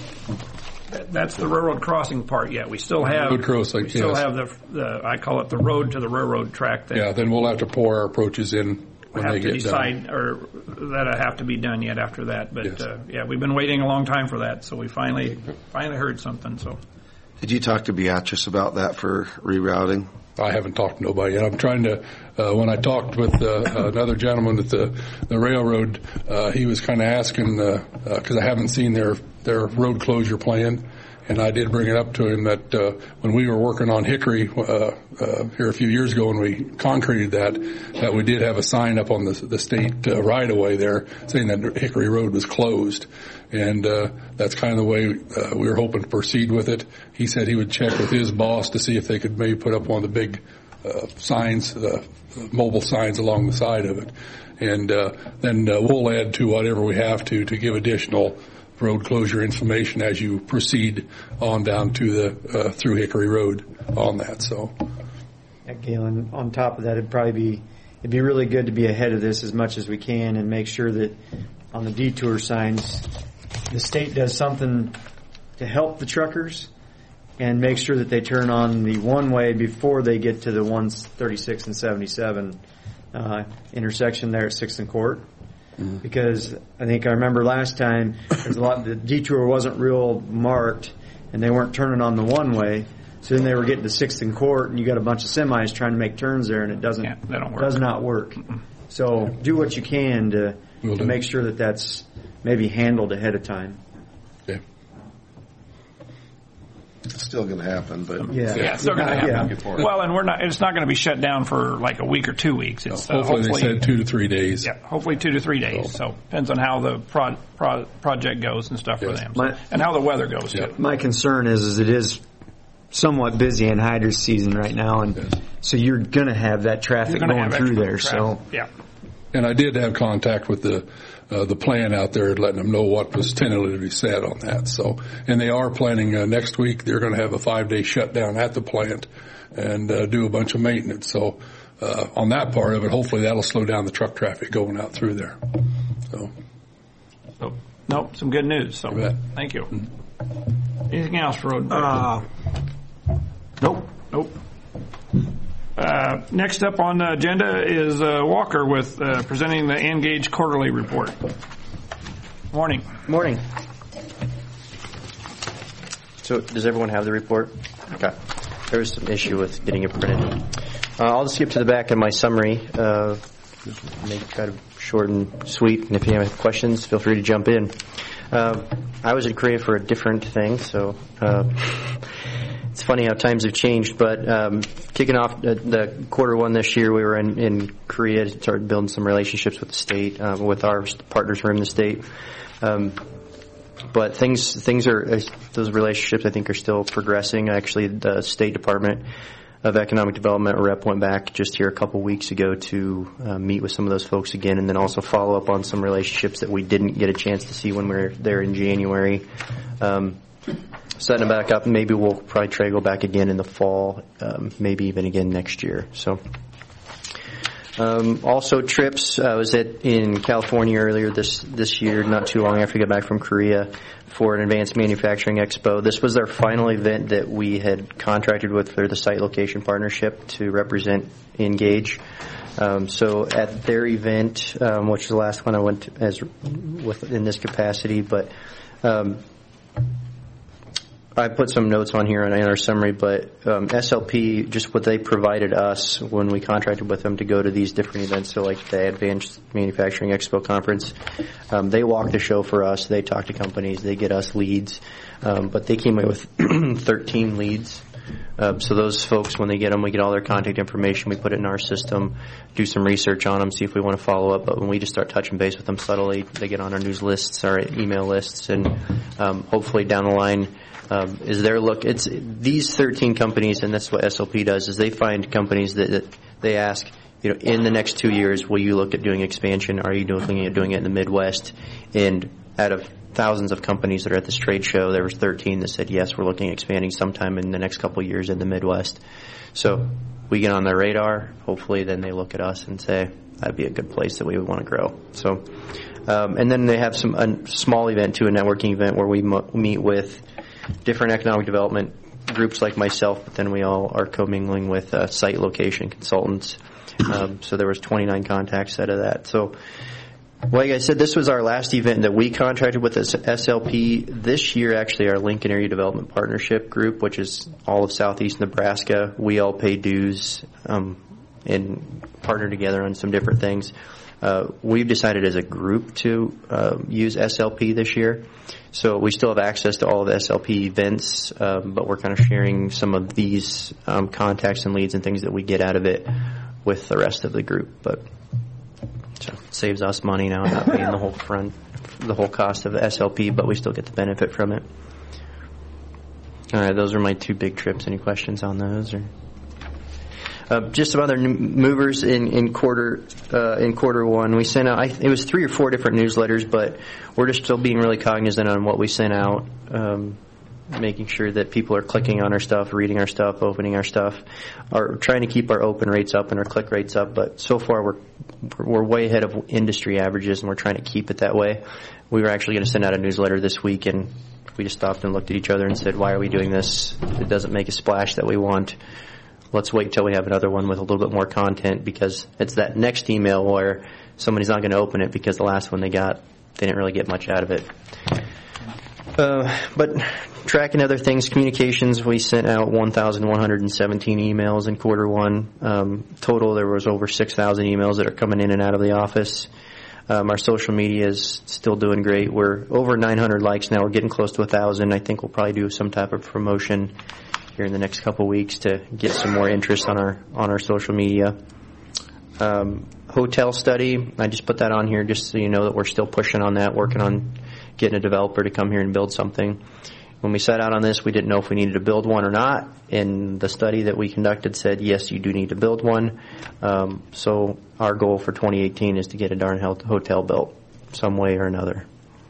That's the railroad crossing part yet. We still have road crossing, we still yes. have the, the I call it the road to the railroad track. That yeah, then we'll have to pour our approaches in when have they to get decide, done. or that have to be done yet after that. But Yes. uh, yeah, we've been waiting a long time for that, so we finally finally heard something. So Did you talk to Beatrice about that for rerouting? I haven't talked to nobody yet. I'm trying to, uh, when I talked with uh, another gentleman at the, the railroad, uh, he was kind of asking, uh, uh 'cause I haven't seen their, their road closure plan. And I did bring it up to him that uh, when we were working on Hickory uh, uh, here a few years ago when we concreted that, that we did have a sign up on the, the state uh, right-of-way there saying that Hickory Road was closed. And uh, that's kind of the way uh, we were hoping to proceed with it. He said he would check with his boss to see if they could maybe put up one of the big uh, signs, uh, mobile signs along the side of it. And uh, then uh, we'll add to whatever we have to to give additional road closure information as you proceed on down to the uh, through Hickory Road on that. So, yeah, Galen, on top of that, it'd probably be it'd be really good to be ahead of this as much as we can and make sure that on the detour signs, the state does something to help the truckers and make sure that they turn on the one way before they get to the one thirty-six and seventy-seven uh, intersection there at sixth and Court. Mm-hmm. Because I think I remember last time there's a lot, the detour wasn't real marked and they weren't turning on the one way. So then they were getting to sixth and Court and you got a bunch of semis trying to make turns there and it doesn't, yeah, that don't work. does not work. Mm-mm. So do what you can to, to make sure that that's maybe handled ahead of time. Okay. It's still going to happen, but yeah, yeah it's still going to happen. Yeah. Well, and we're not. It's not going to be shut down for like a week or two weeks. It's, no, hopefully, uh, hopefully they said two to three days. Yeah, hopefully two to three days. So, so depends on how the pro, pro, project goes and stuff yes. for them, so, my, and how the weather goes yeah. too. My concern is, is it is somewhat busy in hydro season right now, and yes. so you're going to have that traffic going through there. Traffic. So yeah. And I did have contact with the uh, the plan out there, letting them know what was tentatively said on that. So, and they are planning uh, next week. They're going to have a five day shutdown at the plant and uh, do a bunch of maintenance. So, uh, on that part of it, hopefully that'll slow down the truck traffic going out through there. So, so nope, some good news. So, you thank you. Mm-hmm. Anything else for road? Uh, nope, nope. Uh, next up on the agenda is uh, Walker with uh, presenting the Engage Quarterly Report. Morning. Morning. So does everyone have the report? Okay. There was some issue with getting it printed. Uh, I'll just skip to the back of my summary. Uh, make it kind of short and sweet, and if you have questions, feel free to jump in. Uh, I was in Korea for a different thing, so uh, it's funny how times have changed. But um, kicking off the, the quarter one this year, we were in, in Korea, started building some relationships with the state, uh, with our partners from the state. Um, but things things are those relationships I think are still progressing. Actually, the State Department of Economic Development rep went back just here a couple weeks ago to uh, meet with some of those folks again, and then also follow up on some relationships that we didn't get a chance to see when we were there in January. Um, setting them back up, maybe we'll probably try to go back again in the fall, um, maybe even again next year. So, um, also trips. I was at in California earlier this this year, not too long after I got back from Korea, for an Advanced Manufacturing Expo. This was our final event that we had contracted with for the Site Location Partnership to represent Engage. Um, so at their event, um, which is the last one I went to as with in this capacity, but um, I put some notes on here in our summary, but um, S L P, just what they provided us when we contracted with them to go to these different events, so like the Advanced Manufacturing Expo Conference, um, they walk the show for us, they talk to companies, they get us leads, um, but they came away with thirteen leads. Uh, so those folks, when they get them, we get all their contact information, we put it in our system, do some research on them, see if we want to follow up, but when we just start touching base with them subtly, they get on our news lists, our email lists, and um, hopefully down the line, Um, is their look. It's these thirteen companies, and that's what S L P does. Is they find companies that, that they ask, you know, in the next two years, will you look at doing expansion? Are you looking at doing it in the Midwest? And out of thousands of companies that are at this trade show, there was thirteen that said yes, we're looking at expanding sometime in the next couple of years in the Midwest. So we get on their radar. Hopefully, then they look at us and say that'd be a good place that we would want to grow. So, um, and then they have some a small event too, a networking event where we mo- meet with different economic development groups like myself, but then we all are commingling with uh, site location consultants. Um, so there was twenty-nine contacts out of that. So, like I said, this was our last event that we contracted with S L P. This year, actually, our Lincoln Area Development Partnership Group, which is all of southeast Nebraska, we all pay dues um, and partner together on some different things. Uh, we've decided as a group to uh, use S L P this year. So we still have access to all of the S L P events, um, but we're kind of sharing some of these um, contacts and leads and things that we get out of it with the rest of the group. But so it saves us money now, not paying the whole front, the whole cost of the S L P, but we still get the benefit from it. All right, those are my two big trips. Any questions on those? Or Uh, just some other movers in in quarter uh, in quarter one. We sent out. I, it was three or four different newsletters, but we're just still being really cognizant on what we sent out, um, making sure that people are clicking on our stuff, reading our stuff, opening our stuff, are trying to keep our open rates up and our click rates up. But so far, we're we're way ahead of industry averages, and we're trying to keep it that way. We were actually going to send out a newsletter this week, and we just stopped and looked at each other and said, "Why are we doing this? It doesn't make a splash that we want. Let's wait until we have another one with a little bit more content," because it's that next email where somebody's not going to open it because the last one they got, they didn't really get much out of it. Uh, but tracking other things, communications, we sent out one thousand one hundred seventeen emails in quarter one. Um, total, there was over six thousand emails that are coming in and out of the office. Um, our social media is still doing great. We're over nine hundred likes now. We're getting close to one thousand. I think we'll probably do some type of promotion here in the next couple of weeks to get some more interest on our on our social media. Um, hotel study, I just put that on here just so you know that we're still pushing on that, working on getting a developer to come here and build something. When we set out on this, we didn't know if we needed to build one or not, and the study that we conducted said, yes, you do need to build one. Um, so our goal for twenty eighteen is to get a darn hotel built some way or another.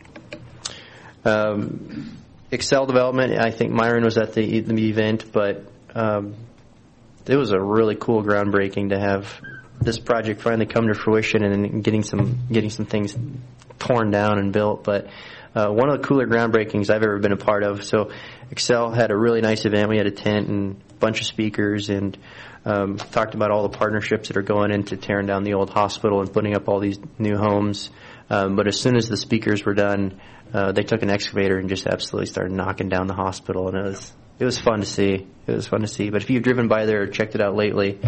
Um, Excel development, I think Myron was at the, the event, but um, it was a really cool groundbreaking to have this project finally come to fruition and getting some getting some things torn down and built. But uh, one of the cooler groundbreakings I've ever been a part of. So Excel had a really nice event. We had a tent and a bunch of speakers and um, talked about all the partnerships that are going into tearing down the old hospital and putting up all these new homes. Um, but as soon as the speakers were done, Uh, they took an excavator and just absolutely started knocking down the hospital, and it was it was fun to see. It was fun to see. But if you've driven by there or checked it out lately,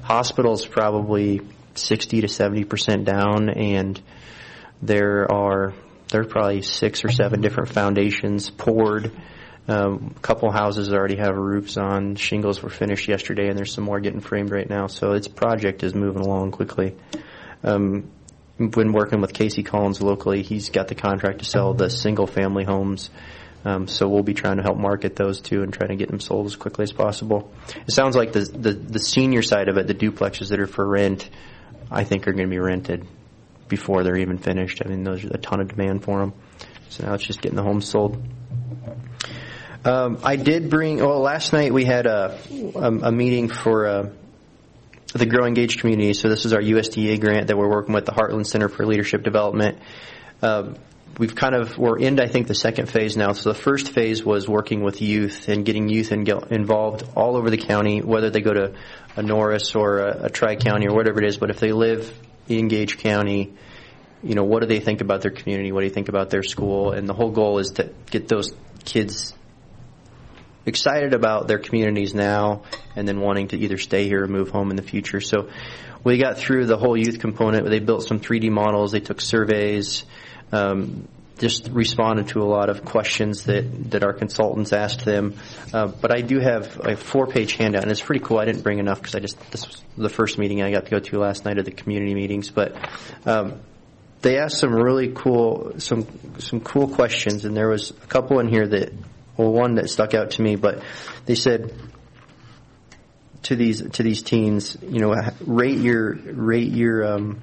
Hospital's probably sixty to seventy percent down, and there are there's probably six or seven different foundations poured. Um, a couple houses already have roofs on. Shingles were finished yesterday, and there's some more getting framed right now. So its project is moving along quickly. Um, when working with Casey Collins locally, he's got the contract to sell the single-family homes. Um, so we'll be trying to help market those too and trying to get them sold as quickly as possible. It sounds like the the, the senior side of it, the duplexes that are for rent, I think are going to be rented before they're even finished. I mean, there's a ton of demand for them. So now it's just getting the homes sold. Um, I did bring, well, last night we had a, a, a meeting for uh, the Grow Engaged community. So this is our U S D A grant that we're working with the Heartland Center for Leadership Development. Uh, we've kind of, we're into, I think, the second phase now. So the first phase was working with youth and getting youth in, involved all over the county, whether they go to a Norris or a, a Tri-County or whatever it is. But if they live in Gage County, you know, what do they think about their community? What do you think about their school? And the whole goal is to get those kids excited about their communities now and then wanting to either stay here or move home in the future. So we got through the whole youth component. They built some three D models. They took surveys, um, just responded to a lot of questions that, that our consultants asked them. Uh, but I do have a four-page handout, and it's pretty cool. I didn't bring enough because I just this was the first meeting I got to go to last night of the community meetings. But um, they asked some really cool some some cool questions, and there was a couple in here that. Well, one that stuck out to me, but they said to these to these teens, you know, rate your rate your um,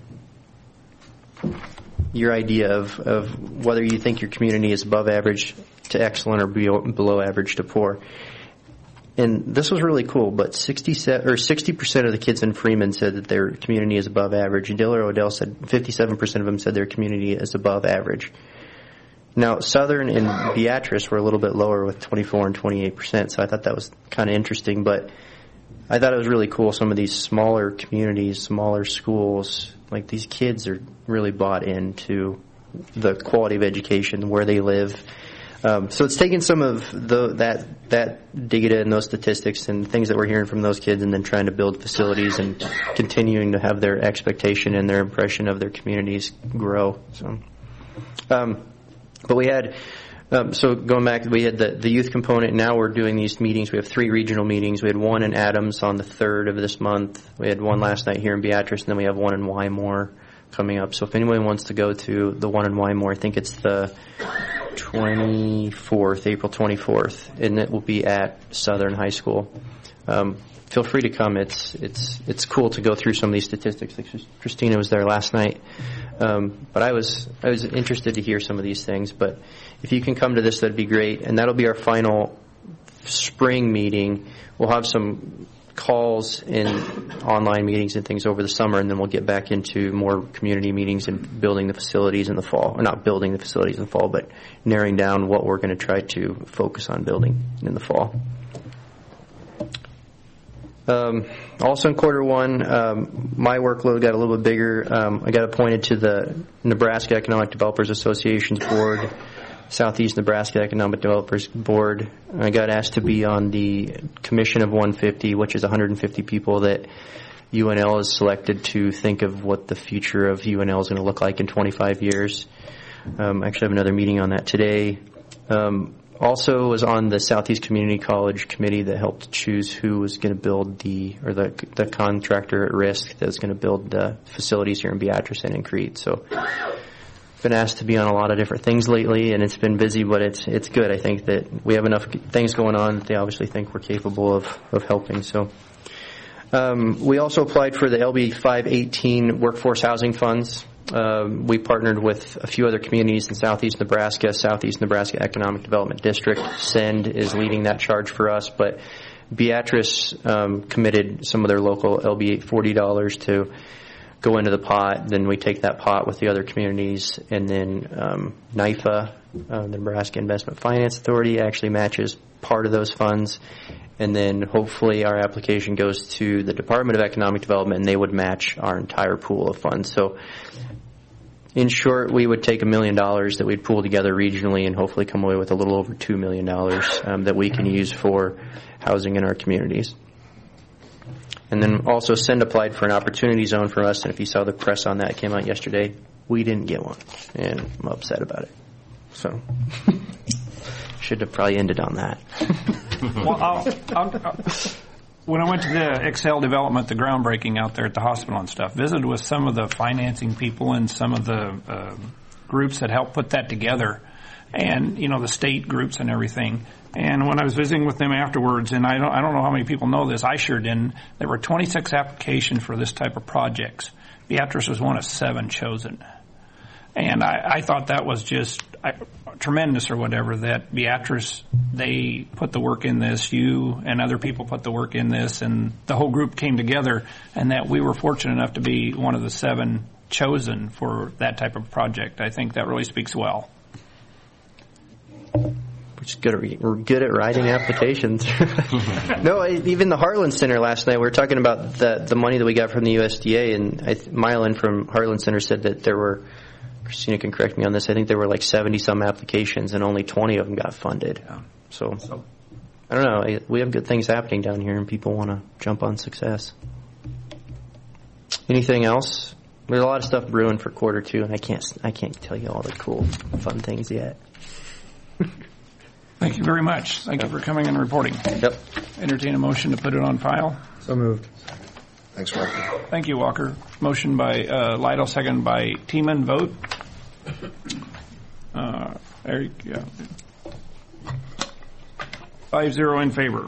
your idea of, of whether you think your community is above average to excellent or below average to poor. And this was really cool. But sixty or sixty percent of the kids in Freeman said that their community is above average, and Diller Odell said fifty-seven percent of them said their community is above average. Now, Southern and Beatrice were a little bit lower with twenty-four and twenty-eight percent, so I thought that was kind of interesting. But I thought it was really cool. Some of these smaller communities, smaller schools, like these kids are really bought into the quality of education, where they live. Um, so it's taking some of the, that that data and those statistics and things that we're hearing from those kids and then trying to build facilities and continuing to have their expectation and their impression of their communities grow. So. Um, But we had, um, so going back, we had the, the youth component. Now we're doing these meetings. We have three regional meetings. We had one in Adams on the third of this month. We had one last night here in Beatrice, and then we have one in Wymore coming up. So if anyone wants to go to the one in Wymore, I think it's the twenty-fourth, April twenty-fourth, and it will be at Southern High School. Um, feel free to come. It's it's it's cool to go through some of these statistics. Like Christina was there last night. Um, but I was I was interested to hear some of these things. But if you can come to this, that'd be great. And that'll be our final spring meeting. We'll have some calls and online meetings and things over the summer, and then we'll get back into more community meetings and building the facilities in the fall. Or not building the facilities in the fall, but narrowing down what we're going to try to focus on building in the fall. Um, also in quarter one, um, my workload got a little bit bigger. Um, I got appointed to the Nebraska Economic Developers Association's board, Southeast Nebraska Economic Developers Board. I got asked to be on the Commission of one fifty, which is one hundred fifty people that U N L has selected to think of what the future of U N L is going to look like in twenty-five years. Um, I actually have another meeting on that today. Um, Also was on the Southeast Community College committee that helped choose who was going to build the, or the the contractor at risk that was going to build the facilities here in Beatrice and in Crete. So been asked to be on a lot of different things lately, and it's been busy, but it's it's good. I think that we have enough things going on that they obviously think we're capable of, of helping. So um, we also applied for the L B five eighteen workforce housing funds. Uh, we partnered with a few other communities in Southeast Nebraska. Southeast Nebraska Economic Development District, SEND, is leading that charge for us. But Beatrice um, committed some of their local L B eight forty dollars to go into the pot. Then we take that pot with the other communities. And then um, NYFA, uh, the Nebraska Investment Finance Authority, actually matches part of those funds. And then hopefully our application goes to the Department of Economic Development, and they would match our entire pool of funds. So in short, we would take a million dollars that we'd pool together regionally and hopefully come away with a little over two million dollars um, that we can use for housing in our communities. And then also Send applied for an opportunity zone for us, and if you saw the press on that, it came out yesterday, we didn't get one, and I'm upset about it. So, should have probably ended on that. Well, I'll, I'll, I'll, when I went to the Excel development, the groundbreaking out there at the hospital and stuff, visited with some of the financing people and some of the uh, groups that helped put that together, and you know the state groups and everything. And when I was visiting with them afterwards, and I don't, I don't know how many people know this, I sure didn't, there were twenty-six applications for this type of projects. Beatrice was one of seven chosen. And I, I thought that was just I, tremendous or whatever, that Beatrice, they put the work in this, you and other people put the work in this, and the whole group came together, and that we were fortunate enough to be one of the seven chosen for that type of project. I think that really speaks well. We're just good at, we're good at writing applications. No, even the Heartland Center last night, we were talking about the the money that we got from the U S D A, and I, Mylan from Heartland Center said that there were, Christina can correct me on this, I think there were like seventy some applications and only twenty of them got funded. Yeah. So, so, I don't know, we have good things happening down here and people want to jump on success. Anything else? There's a lot of stuff brewing for quarter two, and I can't I can't tell you all the cool, fun things yet. Thank you very much. Thank yep. you for coming and reporting. Yep. Entertain a motion to put it on file. So moved. Thanks, Walker. Thank you, Walker. Motion by uh, Lytle, second by Teeman. Vote. Uh, Eric, yeah. Five zero in favor.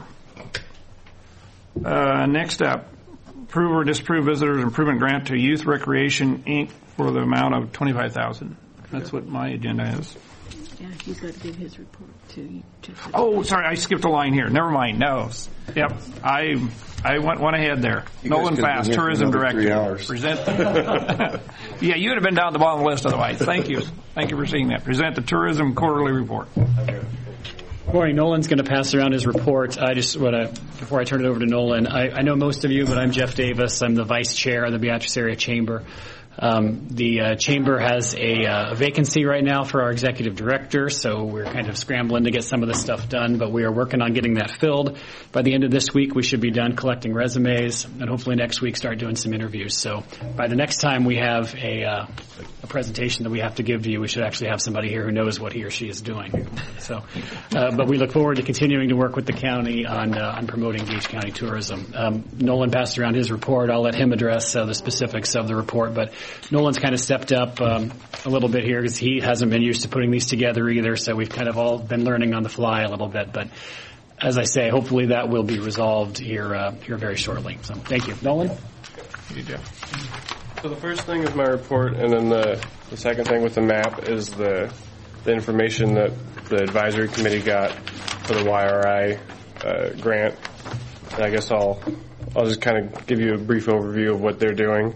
Uh, next up, approve or disapprove visitors improvement grant to Youth Recreation Incorporated for the amount of twenty-five thousand dollars. That's what my agenda is. Yeah, he's got to give his report to you. Oh, sorry, I skipped a line here. Never mind. No. Yep, I I went one ahead there. You Nolan Fast, Tourism Director. Present. The, yeah, you would have been down the bottom of the list otherwise. Thank you. Thank you for seeing that. Present the Tourism Quarterly Report. Okay. Good morning. Nolan's going to pass around his report. I just want to, before I turn it over to Nolan, I, I know most of you, but I'm Jeff Davis. I'm the Vice Chair of the Beatrice Area Chamber. Um, the uh, Chamber has a uh, vacancy right now for our Executive Director, so we're kind of scrambling to get some of this stuff done, but we are working on getting that filled. By the end of this week, we should be done collecting resumes, and hopefully next week start doing some interviews. So by the next time we have a, uh, a presentation that we have to give to you, we should actually have somebody here who knows what he or she is doing. So, uh, but we look forward to continuing to work with the county on, uh, on promoting Gage County tourism. Um, Nolan passed around his report. I'll let him address uh, the specifics of the report, but Nolan's kind of stepped up um, a little bit here because he hasn't been used to putting these together either, so we've kind of all been learning on the fly a little bit. But as I say, hopefully that will be resolved here uh, here very shortly. So thank you. Nolan? Thank you, Jeff. So the first thing is my report, and then the, the second thing with the map is the, the information that the advisory committee got for the Y R I uh, grant. And I guess I'll, I'll just kind of give you a brief overview of what they're doing.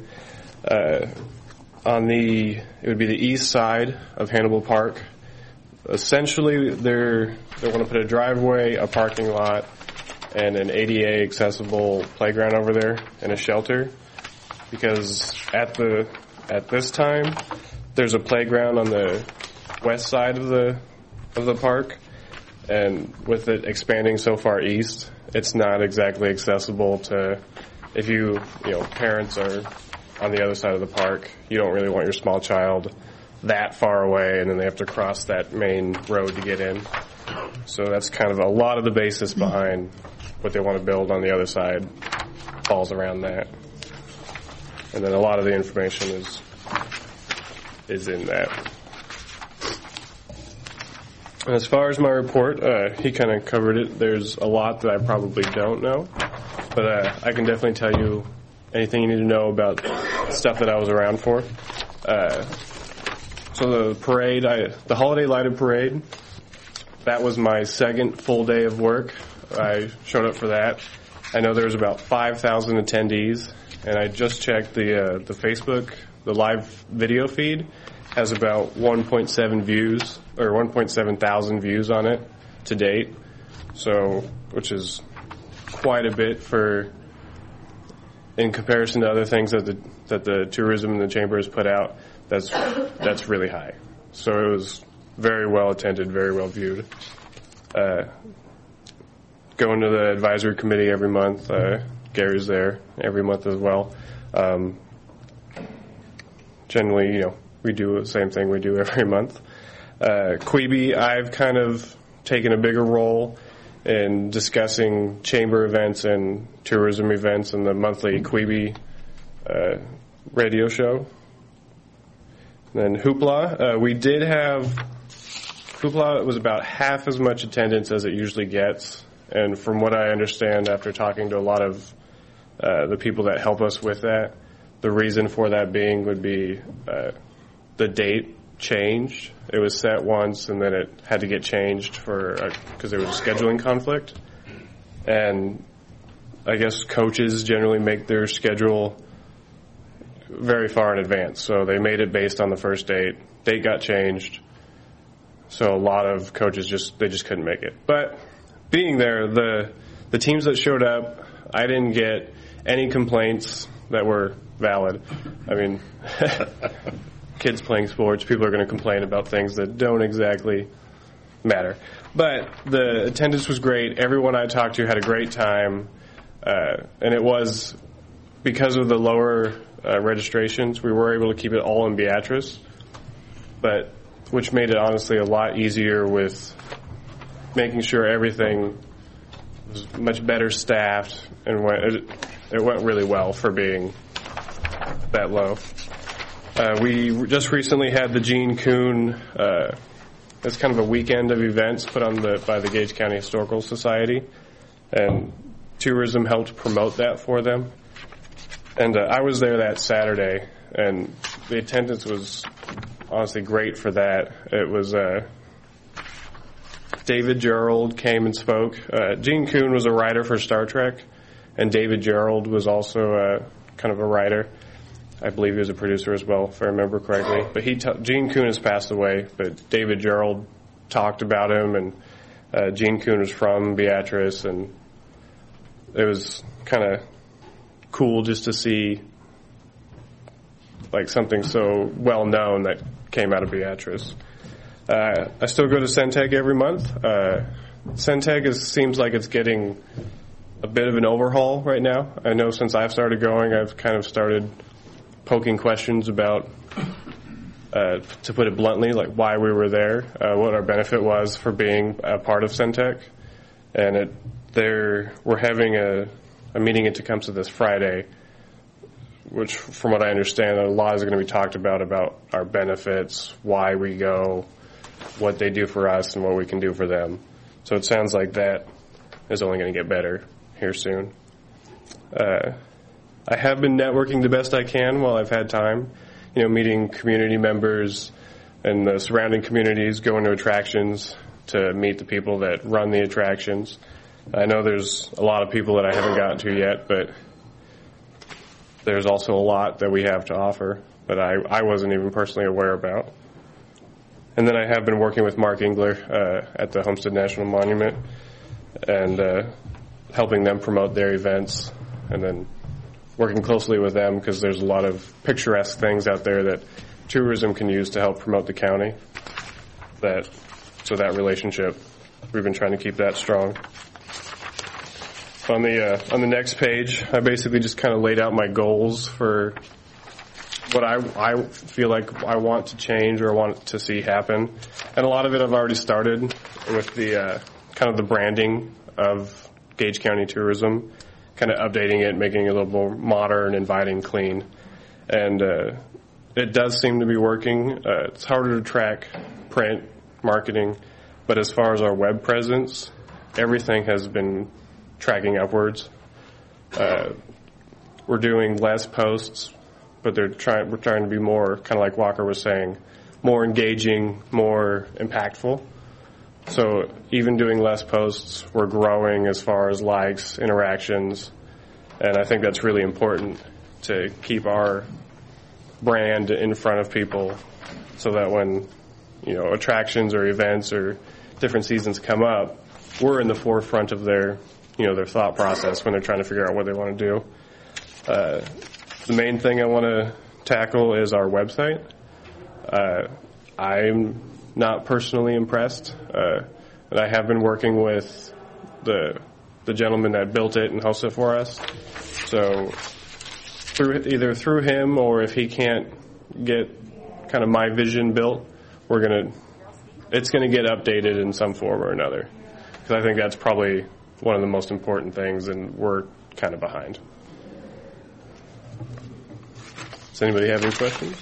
Uh, on the, it would be the east side of Hannibal Park. Essentially, they're, they want to put a driveway, a parking lot, and an A D A accessible playground over there and a shelter. Because at the, at this time, there's a playground on the west side of the, of the park. And with it expanding so far east, it's not exactly accessible to, if you, you know, parents are on the other side of the park, you don't really want your small child that far away, and then they have to cross that main road to get in. So that's kind of a lot of the basis behind what they want to build on the other side falls around that. And then a lot of the information is is in that. And as far as my report, uh, he kind of covered it. There's a lot that I probably don't know, but uh, I can definitely tell you anything you need to know about stuff that I was around for. Uh, so the parade, I, the holiday lighted parade, that was my second full day of work. I showed up for that. I know there was about five thousand attendees, and I just checked the uh, the Facebook, the live video feed has about one point seven views, or one point seven thousand views on it to date. So, which is quite a bit for, in comparison to other things that the that the tourism and the chamber has put out. That's that's really high. So it was very well attended, very well viewed. Uh, going to the advisory committee every month, uh, Gary's there every month as well. Um, generally, you know, we do the same thing we do every month. Uh, Queeby, I've kind of taken a bigger role in discussing chamber events and tourism events in the monthly Queeby uh, radio show. And then Hoopla, uh, we did have, Hoopla was about half as much attendance as it usually gets. And from what I understand after talking to a lot of uh, the people that help us with that, the reason for that being would be uh, the date changed. It was set once and then it had to get changed for because there was a scheduling conflict. And I guess coaches generally make their schedule very far in advance. So they made it based on the first date. Date got changed. So a lot of coaches just they just couldn't make it. But being there, the the teams that showed up, I didn't get any complaints that were valid. I mean, kids playing sports, people are going to complain about things that don't exactly matter. But the attendance was great. Everyone I talked to had a great time. Uh, and it was, because of the lower uh, registrations, we were able to keep it all in Beatrice, but which made it honestly a lot easier with making sure everything was much better staffed, and went, it, it went really well for being that low. Uh, we just recently had the Gene Kuhn, uh, it's kind of a weekend of events put on the by the Gage County Historical Society, and tourism helped promote that for them. And uh, I was there that Saturday, and the attendance was honestly great for that. It was uh, David Gerald came and spoke. Uh, Gene Kuhn was a writer for Star Trek, and David Gerald was also uh, kind of a writer. I believe he was a producer as well, if I remember correctly. But he, t- Gene Kuhn has passed away, but David Gerald talked about him, and uh, Gene Kuhn was from Beatrice, and it was kind of cool just to see like something so well known that came out of Beatrice. Uh, I still go to Centeg every month. Uh, Centeg is, seems like it's getting a bit of an overhaul right now. I know since I've started going, I've kind of started poking questions about, uh, to put it bluntly, like why we were there, uh, what our benefit was for being a part of Centec. And it, they're, we're having a, a meeting in Tecumseh this Friday, which from what I understand, a lot is going to be talked about, about our benefits, why we go, what they do for us, and what we can do for them. So it sounds like that is only going to get better here soon. Uh, I have been networking the best I can while I've had time, you know, meeting community members and the surrounding communities, going to attractions to meet the people that run the attractions. I know there's a lot of people that I haven't gotten to yet, but there's also a lot that we have to offer that I, I wasn't even personally aware about. And then I have been working with Mark Engler uh, at the Homestead National Monument and uh, helping them promote their events, and then working closely with them because there's a lot of picturesque things out there that tourism can use to help promote the county. That so that relationship, we've been trying to keep that strong. On the uh, on the next page, I basically just kind of laid out my goals for what I I feel like I want to change or want to see happen, and a lot of it I've already started with the uh, kind of the branding of Gage County tourism, kind of updating it, making it a little more modern, inviting, clean, and uh, it does seem to be working. Uh, it's harder to track print marketing, but as far as our web presence, everything has been tracking upwards. Uh, we're doing less posts, but they're trying. We're trying to be more, kind of like Walker was saying, more engaging, more impactful. So even doing less posts, we're growing as far as likes, interactions, and I think that's really important to keep our brand in front of people, so that when you know attractions or events or different seasons come up, we're in the forefront of their you know, their thought process when they're trying to figure out what they want to do. Uh, the main thing I want to tackle is our website. Uh, I'm not personally impressed, uh, and I have been working with the the gentleman that built it and hosted it for us. So through either through him, or if he can't get kind of my vision built, we're gonna it's gonna get updated in some form or another. Because I think that's probably one of the most important things, and we're kind of behind. Does anybody have any questions?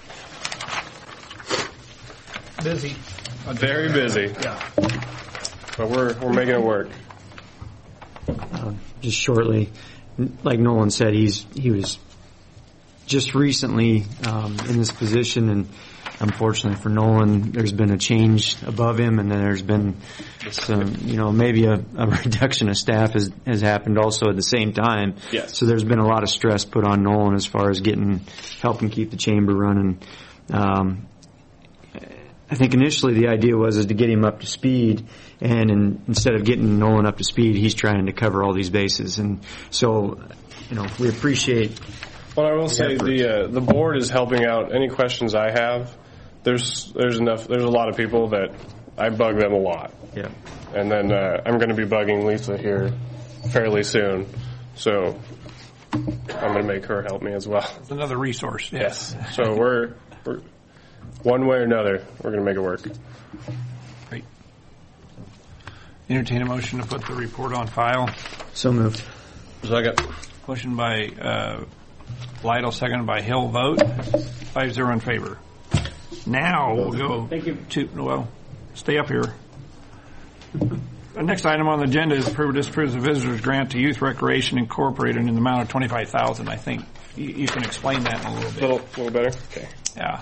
Busy. Very busy. Yeah. But we're we're making it work. Uh, just shortly, like Nolan said, he's he was just recently um, in this position, and unfortunately for Nolan, there's been a change above him, and then there's been some, you know, maybe a, a reduction of staff has has happened also at the same time. Yes. So there's been a lot of stress put on Nolan as far as getting helping keep the chamber running. Um, I think initially the idea was is to get him up to speed, and in, instead of getting Nolan up to speed, he's trying to cover all these bases. And so, you know, we appreciate. Well, I will say effort. the uh, the board is helping out. Any questions I have, there's there's enough. There's a lot of people that I bug them a lot. Yeah. And then uh, I'm going to be bugging Lisa here fairly soon, so I'm going to make her help me as well. It's another resource. Yes. So we're we're one way or another, we're going to make it work. Great. Entertain a motion to put the report on file. So moved. Second. Motion by uh, Lytle, seconded by Hill. Vote five zero in favor. Now we'll go Thank you. to well, stay up here. The next item on the agenda is approve or disapprove the visitors grant to Youth Recreation Incorporated in the amount of twenty-five thousand dollars. I think you, you can explain that in a little bit. A little, little better. Okay. Yeah.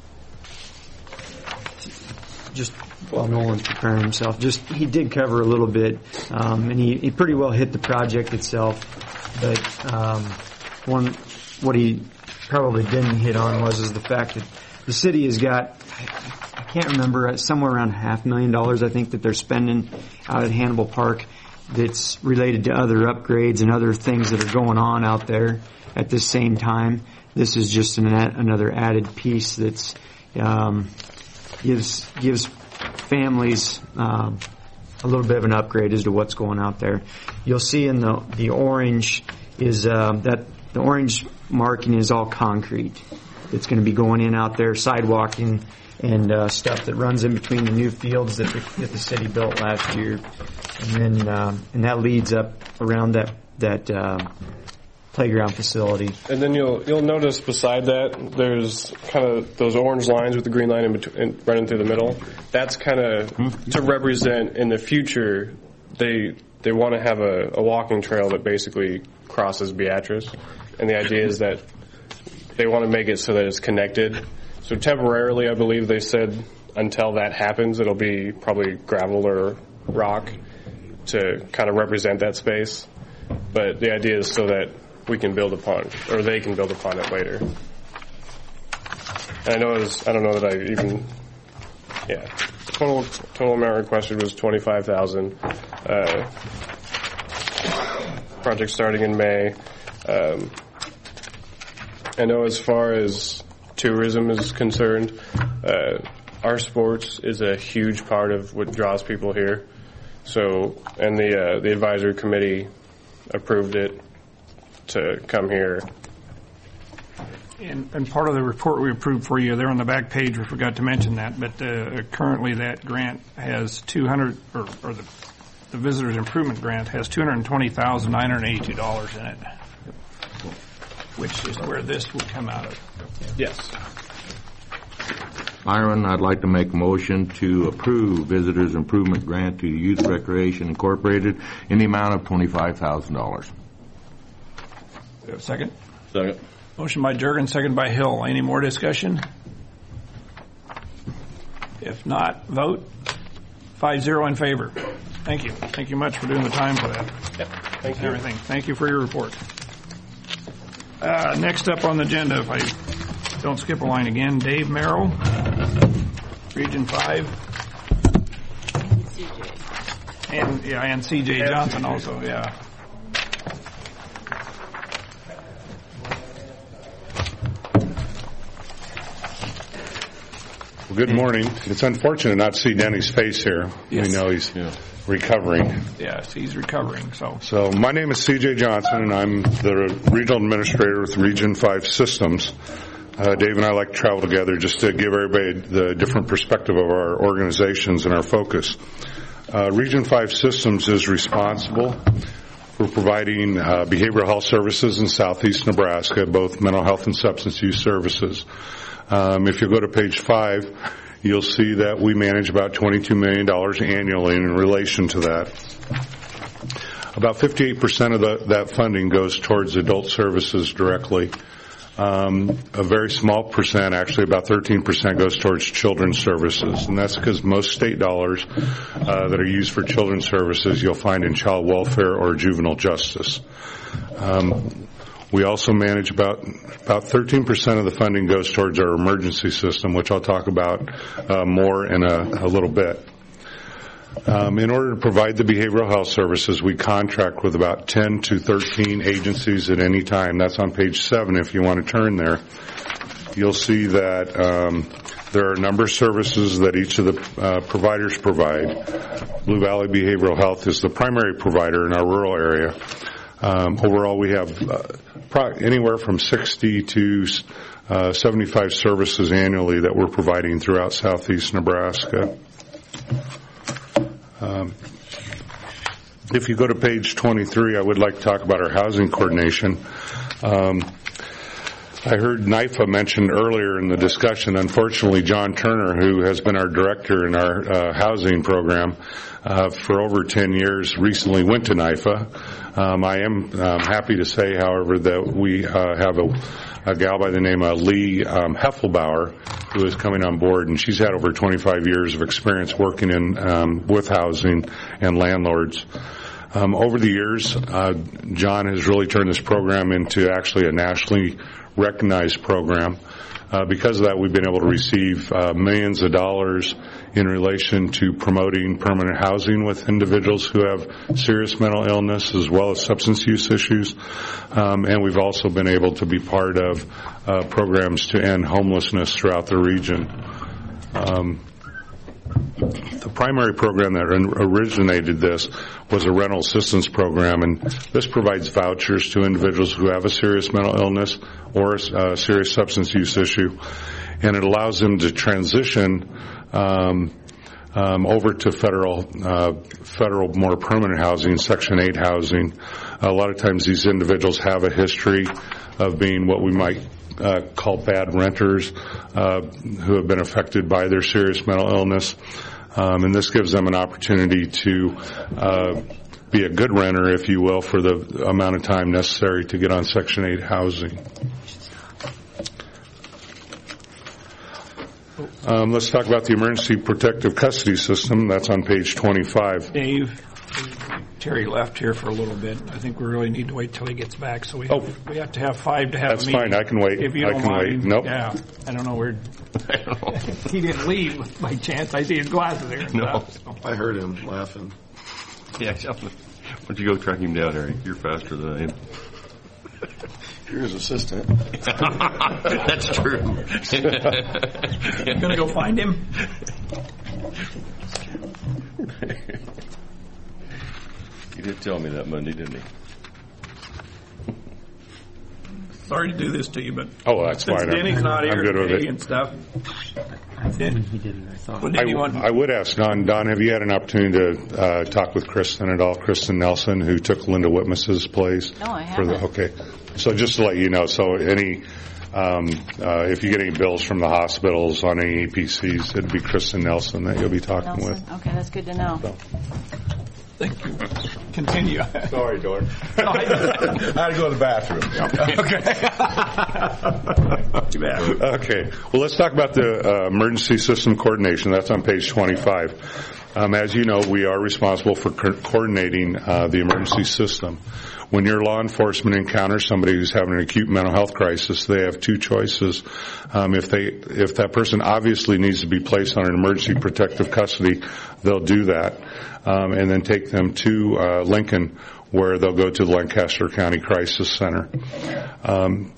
Just while Nolan's preparing himself, just he did cover a little bit, um, and he, he pretty well hit the project itself. But um, one, what he probably didn't hit on was is the fact that the city has got, I can't remember, somewhere around half a million dollars I think that they're spending out at Hannibal Park that's related to other upgrades and other things that are going on out there at this same time. This is just an, another added piece that's um, gives gives families um, a little bit of an upgrade as to what's going out there. You'll see in the the orange is uh, that the orange marking is all concrete. It's going to be going in out there, sidewalking and uh, stuff that runs in between the new fields that the, that the city built last year, and then um, and that leads up around that that. Uh, playground facility. And then you'll you'll notice beside that there's kind of those orange lines with the green line in between, running through the middle. That's kind of mm-hmm. to represent in the future they they want to have a, a walking trail that basically crosses Beatrice, and the idea is that they want to make it so that it's connected. So temporarily, I believe they said until that happens, it'll be probably gravel or rock to kind of represent that space. But the idea is so that we can build upon, or they can build upon it later. And I know it was, I don't know that I even, yeah. Total total amount requested was twenty-five thousand. Uh, project starting in May. Um, I know as far as tourism is concerned, uh, our sports is a huge part of what draws people here. So, and the uh, the advisory committee approved it to come here. And, and part of the report we approved for you, there on the back page, we forgot to mention that, but uh, currently that grant has two hundred, or, or the, the Visitors Improvement Grant has two hundred twenty thousand nine hundred eighty-two dollars in it, which is where this would come out of. Yes. Myron, I'd like to make a motion to approve Visitors Improvement Grant to Youth Recreation Incorporated in the amount of twenty-five thousand dollars. Second? Second. Motion by Jurgen, second by Hill. Any more discussion? If not, vote. Five zero in favor. Thank you. Thank you much for doing the time for that. Yep. Thank you. Everything. Thank you for your report. Uh, next up on the agenda, if I don't skip a line again, Dave Merrill, Region five. And, yeah, and C J Johnson also, yeah. Well, good morning. It's unfortunate not to see Denny's face here. Yes. We know he's yeah. recovering. Yes, he's recovering. So, so my name is C J Johnson, and I'm the regional administrator with Region five Systems. Uh, Dave and I like to travel together just to give everybody the different perspective of our organizations and our focus. Uh, Region five Systems is responsible for providing uh, behavioral health services in southeast Nebraska, both mental health and substance use services. Um, if you go to page five, you'll see that we manage about twenty-two million dollars annually in relation to that. About fifty-eight percent of the, that funding goes towards adult services directly. Um, a very small percent, actually about thirteen percent, goes towards children's services, and that's because most state dollars uh, that are used for children's services you'll find in child welfare or juvenile justice. Um, we also manage about about thirteen percent of the funding goes towards our emergency system, which I'll talk about uh, more in a, a little bit. Um, in order to provide the behavioral health services, we contract with about ten to thirteen agencies at any time. That's on page seven if you want to turn there. You'll see that um, there are a number of services that each of the uh, providers provide. Blue Valley Behavioral Health is the primary provider in our rural area. Um, overall, we have uh, pro- anywhere from sixty to uh, seventy-five services annually that we're providing throughout southeast Nebraska. Um, if you go to page twenty-three, I would like to talk about our housing coordination. Um, I heard NYFA mentioned earlier in the discussion. Unfortunately, John Turner, who has been our director in our uh, housing program uh, for over ten years, recently went to NYFA. Um, I am um, happy to say, however, that we uh, have a, a gal by the name of Lee um, Heffelbauer, who is coming on board, and she's had over twenty-five years of experience working in um, with housing and landlords. Um, over the years, uh, John has really turned this program into actually a nationally recognized program. Uh, because of that, we've been able to receive uh, millions of dollars in relation to promoting permanent housing with individuals who have serious mental illness as well as substance use issues. Um, and we've also been able to be part of uh, programs to end homelessness throughout the region. Um, the primary program that originated this was a rental assistance program, and this provides vouchers to individuals who have a serious mental illness or a serious substance use issue, and it allows them to transition um, um, over to federal, uh, federal more permanent housing, Section eight housing. A lot of times these individuals have a history of being what we might uh, call bad renters uh, who have been affected by their serious mental illness. Um, and this gives them an opportunity to uh, be a good renter, if you will, for the amount of time necessary to get on Section eight housing. Um, let's talk about the emergency protective custody system. That's on page twenty-five. Dave, Terry left here for a little bit. I think we really need to wait till he gets back. So we have, oh, we have to have five to have that's a meeting. That's fine. I can wait. If you I don't can mind. wait. Nope. Yeah. I don't know where. I don't know. He didn't leave by chance. I see his glasses there. No. So. I heard him laughing. Yeah. Why don't you go track him down, Eric? You're faster than I am. You're his assistant. That's true. You're going to go find him? He did tell me that Monday, didn't he? Sorry to do this to you, but oh, that's since fine. Denny's I'm, not I'm here good with today it. and stuff. Then, he didn't. I thought. Would anyone, I, I would ask Don. Don, have you had an opportunity to uh, talk with Kristen at all? Kristen Nelson, who took Linda Whitmus's place. No, I for haven't. The, okay, so just to let you know, so any um, uh, if you get any bills from the hospitals on any A P Cs, it'd be Kristen Nelson that you'll be talking Nelson? with. Okay, that's good to know. So. Thank you. Continue. Sorry, Dorn. No, I, I had to go to the bathroom. Okay. Too bad. Okay. Well, let's talk about the uh, emergency system coordination. That's on page twenty-five. Um, as you know, we are responsible for co- coordinating uh, the emergency system. When your law enforcement encounters somebody who's having an acute mental health crisis, they have two choices. Um, if they, if that person obviously needs to be placed on an emergency protective custody, they'll do that, um, and then take them to uh, Lincoln, where they'll go to the Lancaster County Crisis Center. Um,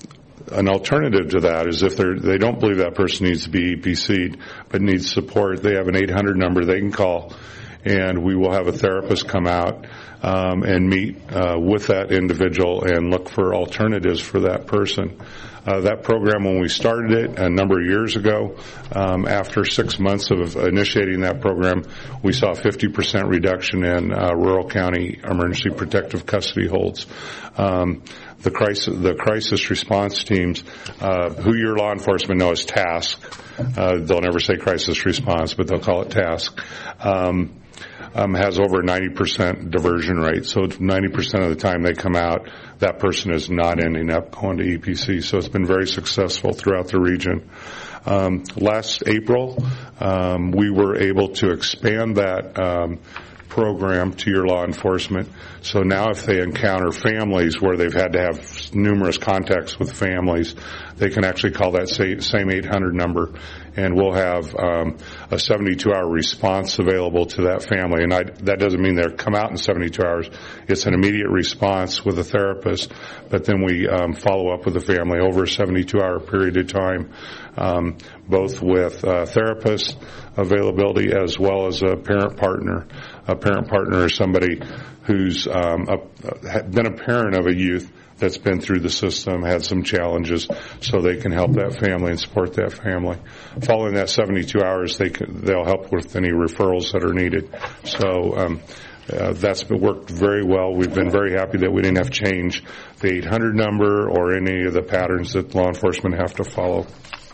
an alternative to that is if they're, they don't believe that person needs to be E P C'd but needs support, they have an eight hundred number they can call, and we will have a therapist come out um, and meet uh, with that individual and look for alternatives for that person. Uh, that program, when we started it a number of years ago, um, after six months of initiating that program, we saw a fifty percent reduction in uh, rural county emergency protective custody holds. Um, the crisis, the crisis response teams, uh, who your law enforcement knows as TASC, uh, they'll never say crisis response, but they'll call it TASC, um, um, has over a ninety percent diversion rate. So ninety percent of the time they come out, that person is not ending up going to E P C. So it's been very successful throughout the region. Um, last April, um, we were able to expand that um, program to your law enforcement. So now if they encounter families where they've had to have numerous contacts with families, they can actually call that same eight hundred number, and we'll have um, a seventy-two hour response available to that family. And I, that doesn't mean they'll come out in seventy-two hours. It's an immediate response with a therapist, but then we um, follow up with the family over a seventy-two hour period of time, um, both with uh, therapist availability as well as a parent partner. A parent partner is somebody who's um, a, been a parent of a youth that's been through the system, had some challenges, so they can help that family and support that family. Following that seventy-two hours, they can, they'll help with any referrals that are needed. So um, uh, that's been worked very well. We've been very happy that we didn't have to change the eight hundred number or any of the patterns that law enforcement have to follow.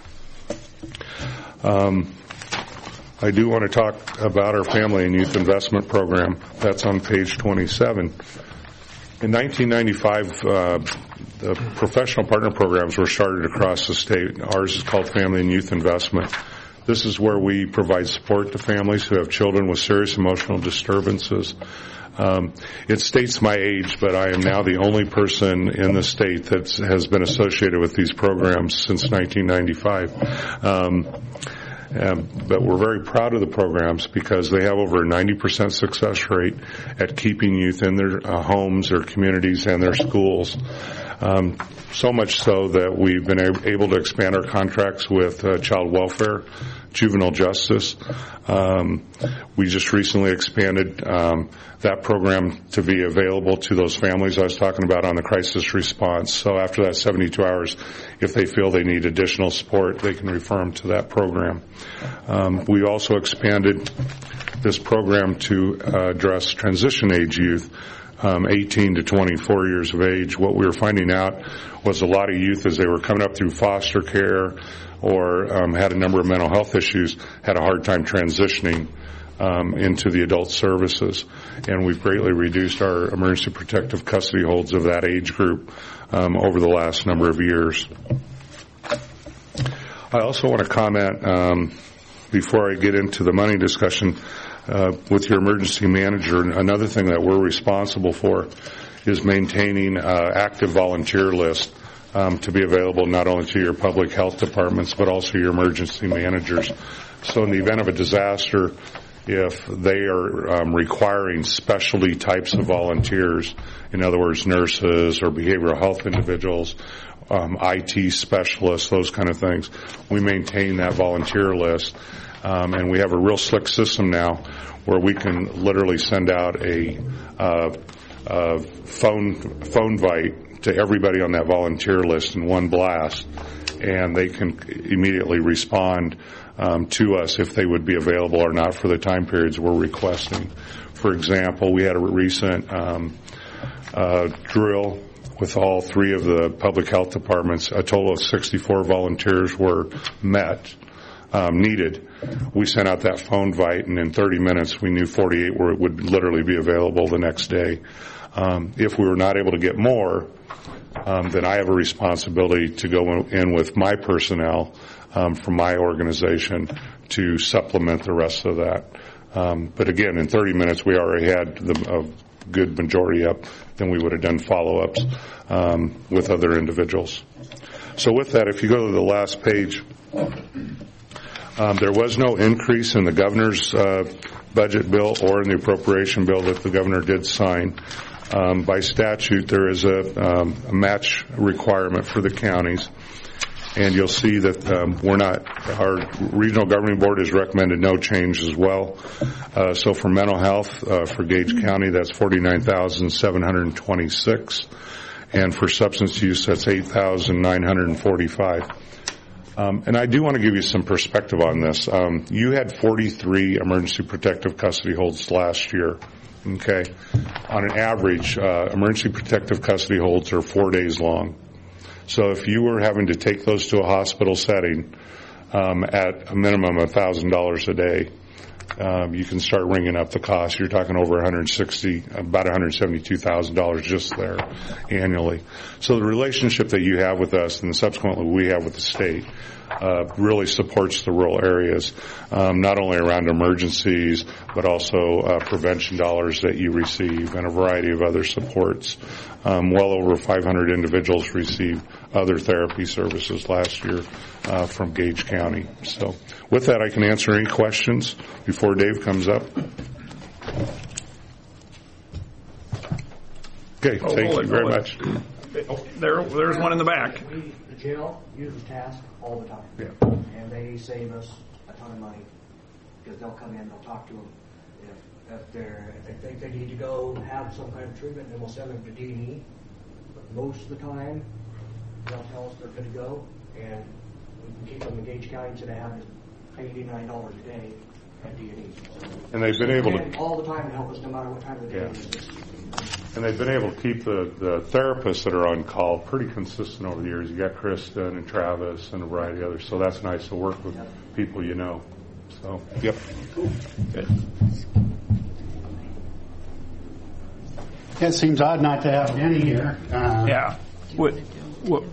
Um, I do want to talk about our Family and Youth Investment Program. That's on page twenty-seven. In nineteen ninety-five, uh, the professional partner programs were started across the state. Ours is called Family and Youth Investment. This is where we provide support to families who have children with serious emotional disturbances. Um, it states my age, but I am now the only person in the state that has been associated with these programs since nineteen ninety-five. Um, Um, but we're very proud of the programs because they have over a ninety percent success rate at keeping youth in their uh, homes, their communities, and their schools. Um, so much so that we've been able to expand our contracts with uh, child welfare, juvenile justice. Um, we just recently expanded um, that program to be available to those families I was talking about on the crisis response. So after that seventy-two hours, if they feel they need additional support, they can refer them to that program. Um, we also expanded this program to uh, address transition age youth. Um, eighteen to twenty-four years of age. What we were finding out was a lot of youth, as they were coming up through foster care or um, had a number of mental health issues, had a hard time transitioning um, into the adult services. And we've greatly reduced our emergency protective custody holds of that age group um, over the last number of years. I also want to comment, um, before I get into the money discussion, Uh, with your emergency manager, another thing that we're responsible for is maintaining uh, active volunteer list um, to be available not only to your public health departments but also your emergency managers. So in the event of a disaster, if they are um, requiring specialty types of volunteers, in other words, nurses or behavioral health individuals, um, I T specialists, those kind of things, we maintain that volunteer list. Um, and we have a real slick system now where we can literally send out a, uh, a phone phone vite to everybody on that volunteer list in one blast, and they can immediately respond um, to us if they would be available or not for the time periods we're requesting. For example, we had a recent um, uh, drill with all three of the public health departments. A total of sixty-four volunteers were met. Um, needed. We sent out that phone vite, and in thirty minutes we knew forty-eight were, would literally be available the next day. Um, if we were not able to get more, um, then I have a responsibility to go in with my personnel um, from my organization to supplement the rest of that. Um, but again, in thirty minutes we already had the, a good majority up. Then we would have done follow-ups um, with other individuals. So with that, if you go to the last page, Um, there was no increase in the governor's uh, budget bill or in the appropriation bill that the governor did sign. Um, by statute, there is a, um, a match requirement for the counties. And you'll see that um, we're not, our regional governing board has recommended no change as well. Uh, so for mental health, uh, for Gage County, that's forty-nine thousand seven hundred twenty-six. And for substance use, that's eight thousand nine hundred forty-five. Um, and I do want to give you some perspective on this. Um, you had forty-three emergency protective custody holds last year. Okay. On an average, uh, emergency protective custody holds are four days long. So if you were having to take those to a hospital setting um, at a minimum of one thousand dollars a day, um, you can start ringing up the cost. You're talking over one hundred sixty, about one hundred seventy-two thousand dollars just there annually. So the relationship that you have with us and subsequently we have with the state uh, really supports the rural areas, um, not only around emergencies, but also uh, prevention dollars that you receive and a variety of other supports. Um, well over five hundred individuals received other therapy services last year uh, from Gage County. So with that, I can answer any questions before Dave comes up. Okay, oh, thank it, you very it. much. There, there's one in the back. We, the jail uses TASC all the time. Yeah. And they save us a ton of money because they'll come in, they'll talk to them. If, if, they're, if they think they need to go have some kind of treatment, then we'll send them to D and E. But most of the time, they'll tell us they're good to go, and we can keep them in Gage County instead of having to pay eighty-nine dollars a day at D and E. So and they've been able to all the time to help us, no matter what time of the day yeah. it is. And they've been able to keep the, the therapists that are on call pretty consistent over the years. You got Kristen and Travis and a variety of others, so that's nice to work with people you know. So, yep. Cool. Good. It seems odd not to have Denny here. Uh, yeah. What, what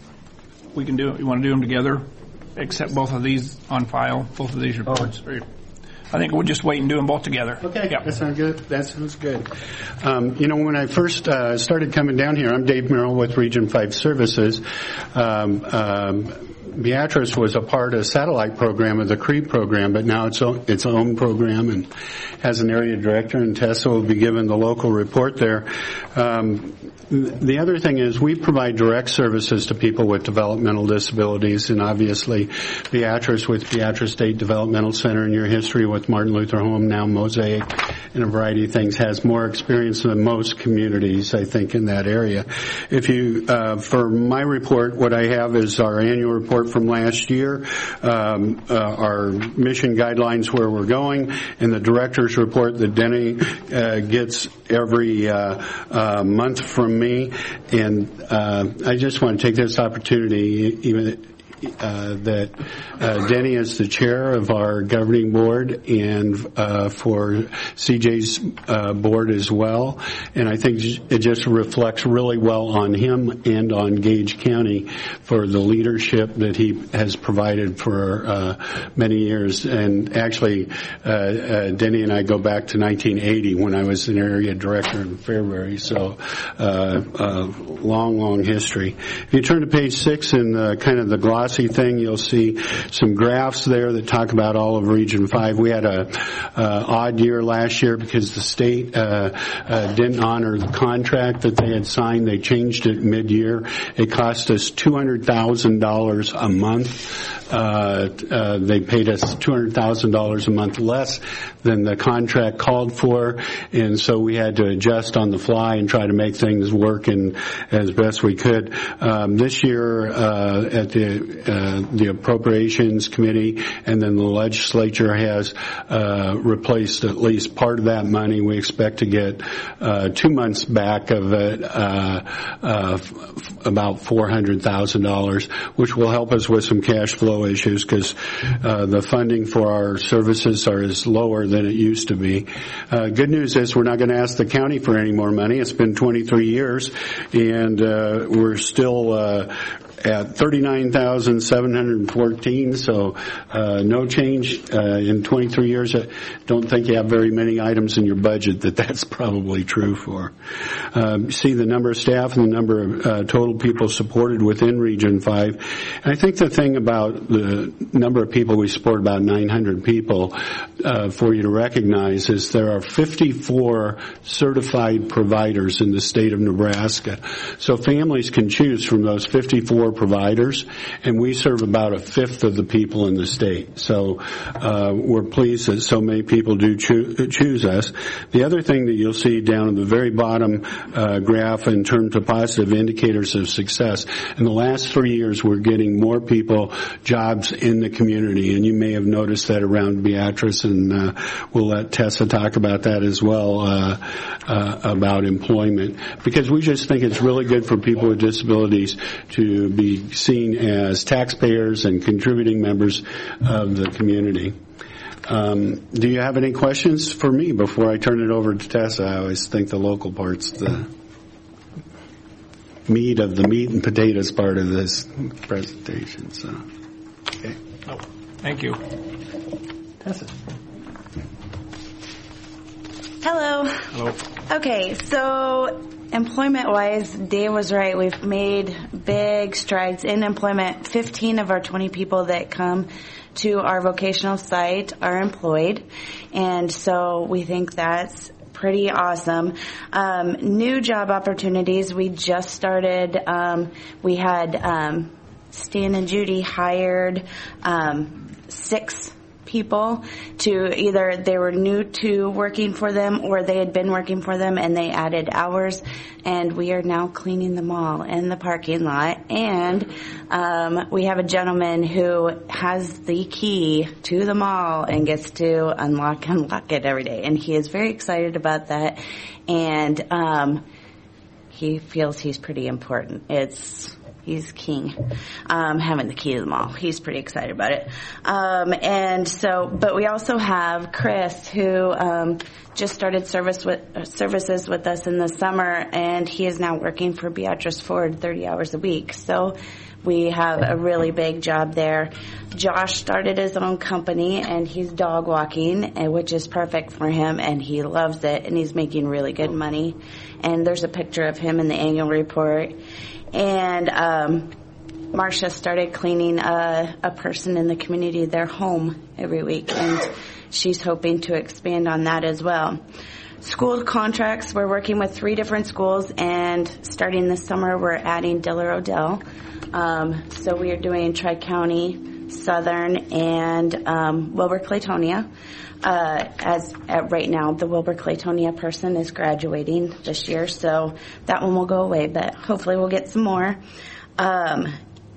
we can do? You want to do them together? Accept both of these on file, both of these reports. Oh. I think we'll just wait and do them both together. Okay, yep. that sounds good. That sounds good. Um, you know, when I first uh, started coming down here, I'm Dave Merrill with Region five Services. Um, um, Beatrice was a part of a satellite program of the C R E program, but now it's own, its own program and has an area director, and Tessa will be given the local report there. Um, the other thing is we provide direct services to people with developmental disabilities, and obviously Beatrice with Beatrice State Developmental Center and your history with Martin Luther Home, now Mosaic, and a variety of things, has more experience than most communities, I think, in that area. If you, uh, for my report, what I have is our annual report from last year, um, uh, our mission guidelines where we're going, and the director's report that Denny uh, gets every uh, uh, month from me. And uh, I just want to take this opportunity, even Uh, that uh, Denny is the chair of our governing board and uh, for C J's uh, board as well. And I think it just reflects really well on him and on Gage County for the leadership that he has provided for uh, many years. And actually, uh, uh, Denny and I go back to nineteen eighty when I was an area director in Fairbury. So uh, uh, long, long history. If you turn to page six in the, kind of the glossy thing, you'll see some graphs there that talk about all of Region five. We had a uh, odd year last year because the state uh, uh, didn't honor the contract that they had signed. They changed it mid-year. It cost us two hundred thousand dollars a month. Uh, uh, they paid us two hundred thousand dollars a month less than the contract called for, and so we had to adjust on the fly and try to make things work and as best we could. Um, this year, uh, at the uh, the Appropriations Committee and then the legislature has uh, replaced at least part of that money. We expect to get uh, two months back of it, uh, uh, f- about four hundred thousand dollars, which will help us with some cash flow issues because uh, the funding for our services are is lower than it used to be. Uh, good news is we're not going to ask the county for any more money. It's been twenty-three years, and uh, we're still uh, at thirty-nine thousand seven hundred fourteen, so uh, no change uh, in twenty-three years. I don't think you have very many items in your budget that that's probably true for. Um, see the number of staff and the number of uh, total people supported within Region five. And I think the thing about the number of people we support, about nine hundred people, uh, for you to recognize is there are fifty-four certified providers in the state of Nebraska. So families can choose from those fifty-four providers, and we serve about a fifth of the people in the state. So uh, we're pleased that so many people do choo- choose us. The other thing that you'll see down at the very bottom uh, graph in terms of positive indicators of success, in the last three years we're getting more people jobs in the community, and you may have noticed that around Beatrice, and uh, we'll let Tessa talk about that as well, uh, uh, about employment, because we just think it's really good for people with disabilities to be seen as taxpayers and contributing members of the community. Um, do you have any questions for me before I turn it over to Tessa? I always think the local part's the meat of the meat and potatoes part of this presentation. So, okay. Oh, thank you. Tessa. Hello. Hello. Okay, so employment-wise, Dave was right. We've made big strides in employment. fifteen of our twenty people that come to our vocational site are employed, and so we think that's pretty awesome. Um, new job opportunities. We just started. Um, we had um, Stan and Judy hired um, six people to either they were new to working for them or they had been working for them and they added hours, and we are now cleaning the mall and the parking lot, and um, we have a gentleman who has the key to the mall and gets to unlock and lock it every day, and he is very excited about that, and um, he feels he's pretty important. It's He's king, um, having the key to the mall. He's pretty excited about it. Um, and so, but we also have Chris, who um, just started service with, uh, services with us in the summer, and he is now working for Beatrice Ford thirty hours a week. So we have a really big job there. Josh started his own company, and he's dog walking, and which is perfect for him, and he loves it, and he's making really good money. And there's a picture of him in the annual report. And um, Marcia started cleaning a, a person in the community their home every week, and she's hoping to expand on that as well. School contracts, we're working with three different schools, and starting this summer we're adding Diller Odell. Um, so we are doing Tri-County, Southern, and um, Wilber-Claytonia. Uh, as at right now, the Wilber-Claytonia person is graduating this year, so that one will go away, but hopefully we'll get some more. Um,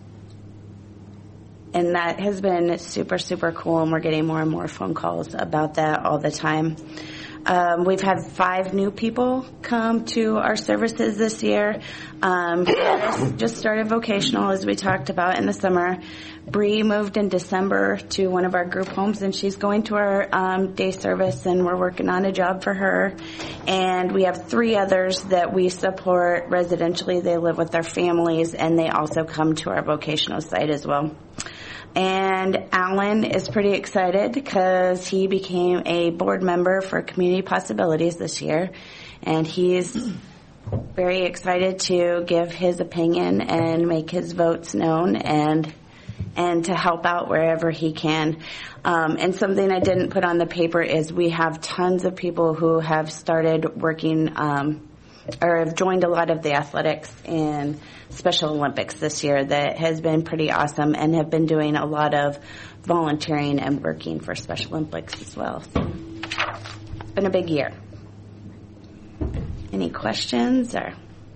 and that has been super, super cool, and we're getting more and more phone calls about that all the time. Um, we've had five new people come to our services this year. Um, Chris just started vocational, as we talked about in the summer. Bree moved in December to one of our group homes, and she's going to our um, day service, and we're working on a job for her. And we have three others that we support residentially. They live with their families, and they also come to our vocational site as well. And Alan is pretty excited because he became a board member for Community Possibilities this year, and he's very excited to give his opinion and make his votes known and and to help out wherever he can. Um, and something I didn't put on the paper is we have tons of people who have started working um, or have joined a lot of the athletics and Special Olympics this year that has been pretty awesome, and have been doing a lot of volunteering and working for Special Olympics as well. So it's been a big year. Any questions or?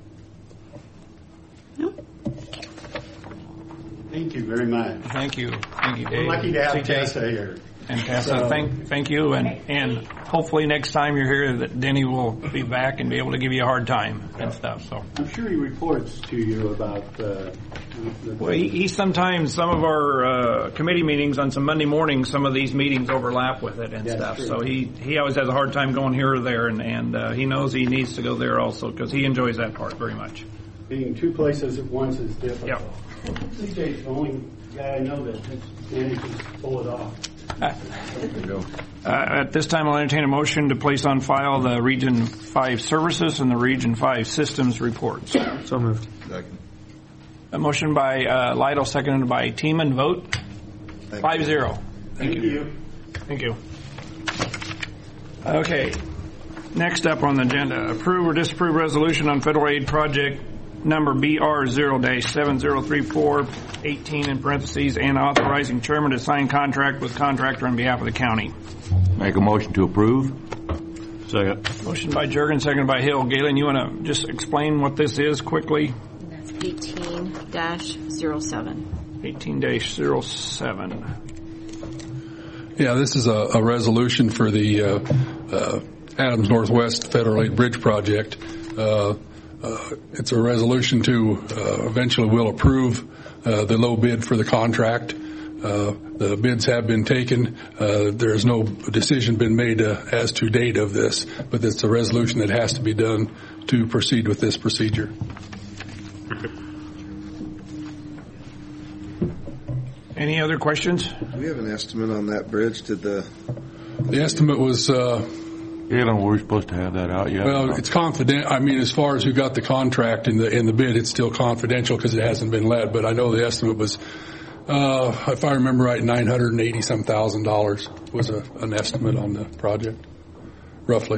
No? Okay. Thank you very much. Thank you. Thank you, Dave. We're lucky to have C J. Tessa here. And Tessa, So- thank, thank you, and, and hopefully next time you're here that Denny will be back and be able to give you a hard time and stuff, so. I'm sure he reports to you about uh, the... Well, he, he sometimes, some of our uh, committee meetings on some Monday mornings, some of these meetings overlap with it and That's stuff, true. so he, he always has a hard time going here or there, and, and uh, he knows he needs to go there also, because he enjoys that part very much. being two places at once is difficult. C J's the only guy I know that manages to pull it off. Uh, at this time, I'll entertain a motion to place on file the Region five Services and the Region five Systems reports. So moved. Second. A motion by uh, Lytle, seconded by Teeman. Vote five zero. Thank, Thank you. you. Thank you. Okay. Next up on the agenda, approve or disapprove resolution on federal aid project number B R zero seven zero three four eighteen in parentheses, and authorizing chairman to sign contract with contractor on behalf of the county. Make a motion to approve. Second. Motion by Juergen, seconded by Hill. Galen, you want to just explain what this is quickly? That's eighteen dash zero seven. eighteen dash zero seven. Yeah, this is a, a resolution for the uh, uh, Adams Northwest Federal Aid Bridge Project. Uh, uh, it's a resolution to uh, eventually will approve uh, the low bid for the contract. Uh, the bids have been taken. Uh, there is no decision been made uh, as to date of this, but it's a resolution that has to be done to proceed with this procedure. Any other questions? Do we have an estimate on that bridge? Did the The estimate was, uh, you know, we're supposed to have that out yet. well, it's confident. I mean, as far as who got the contract in the in the bid, it's still confidential because it hasn't been led. But I know the estimate was, uh, if I remember right, nine hundred and eighty some thousand dollars was a, an estimate on the project, roughly.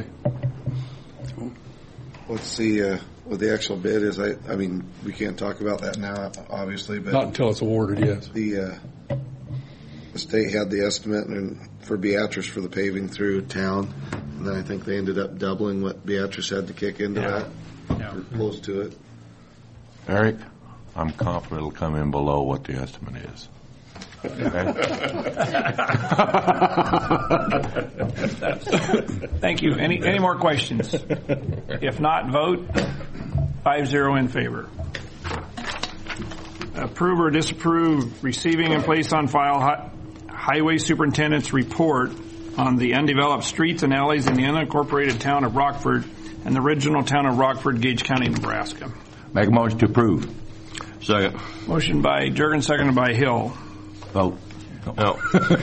what's the uh, what the actual bid is? I I mean, we can't talk about that now, obviously, but Not until it's awarded. Yes. the uh, the state had the estimate and for Beatrice for the paving through town, and then I think they ended up doubling what Beatrice had to kick into Yeah. that, Yeah. or close to it. Eric, I'm confident it'll come in below what the estimate is. Thank you. Any any more questions? If not, vote five zero in favor. Approve or disapprove receiving and place on file hi- Highway Superintendent's report on the undeveloped streets and alleys in the unincorporated town of Rockford and the original town of Rockford, Gage County, Nebraska. Make a motion to approve. Second. Motion by Juergen, seconded by Hill. Vote. No.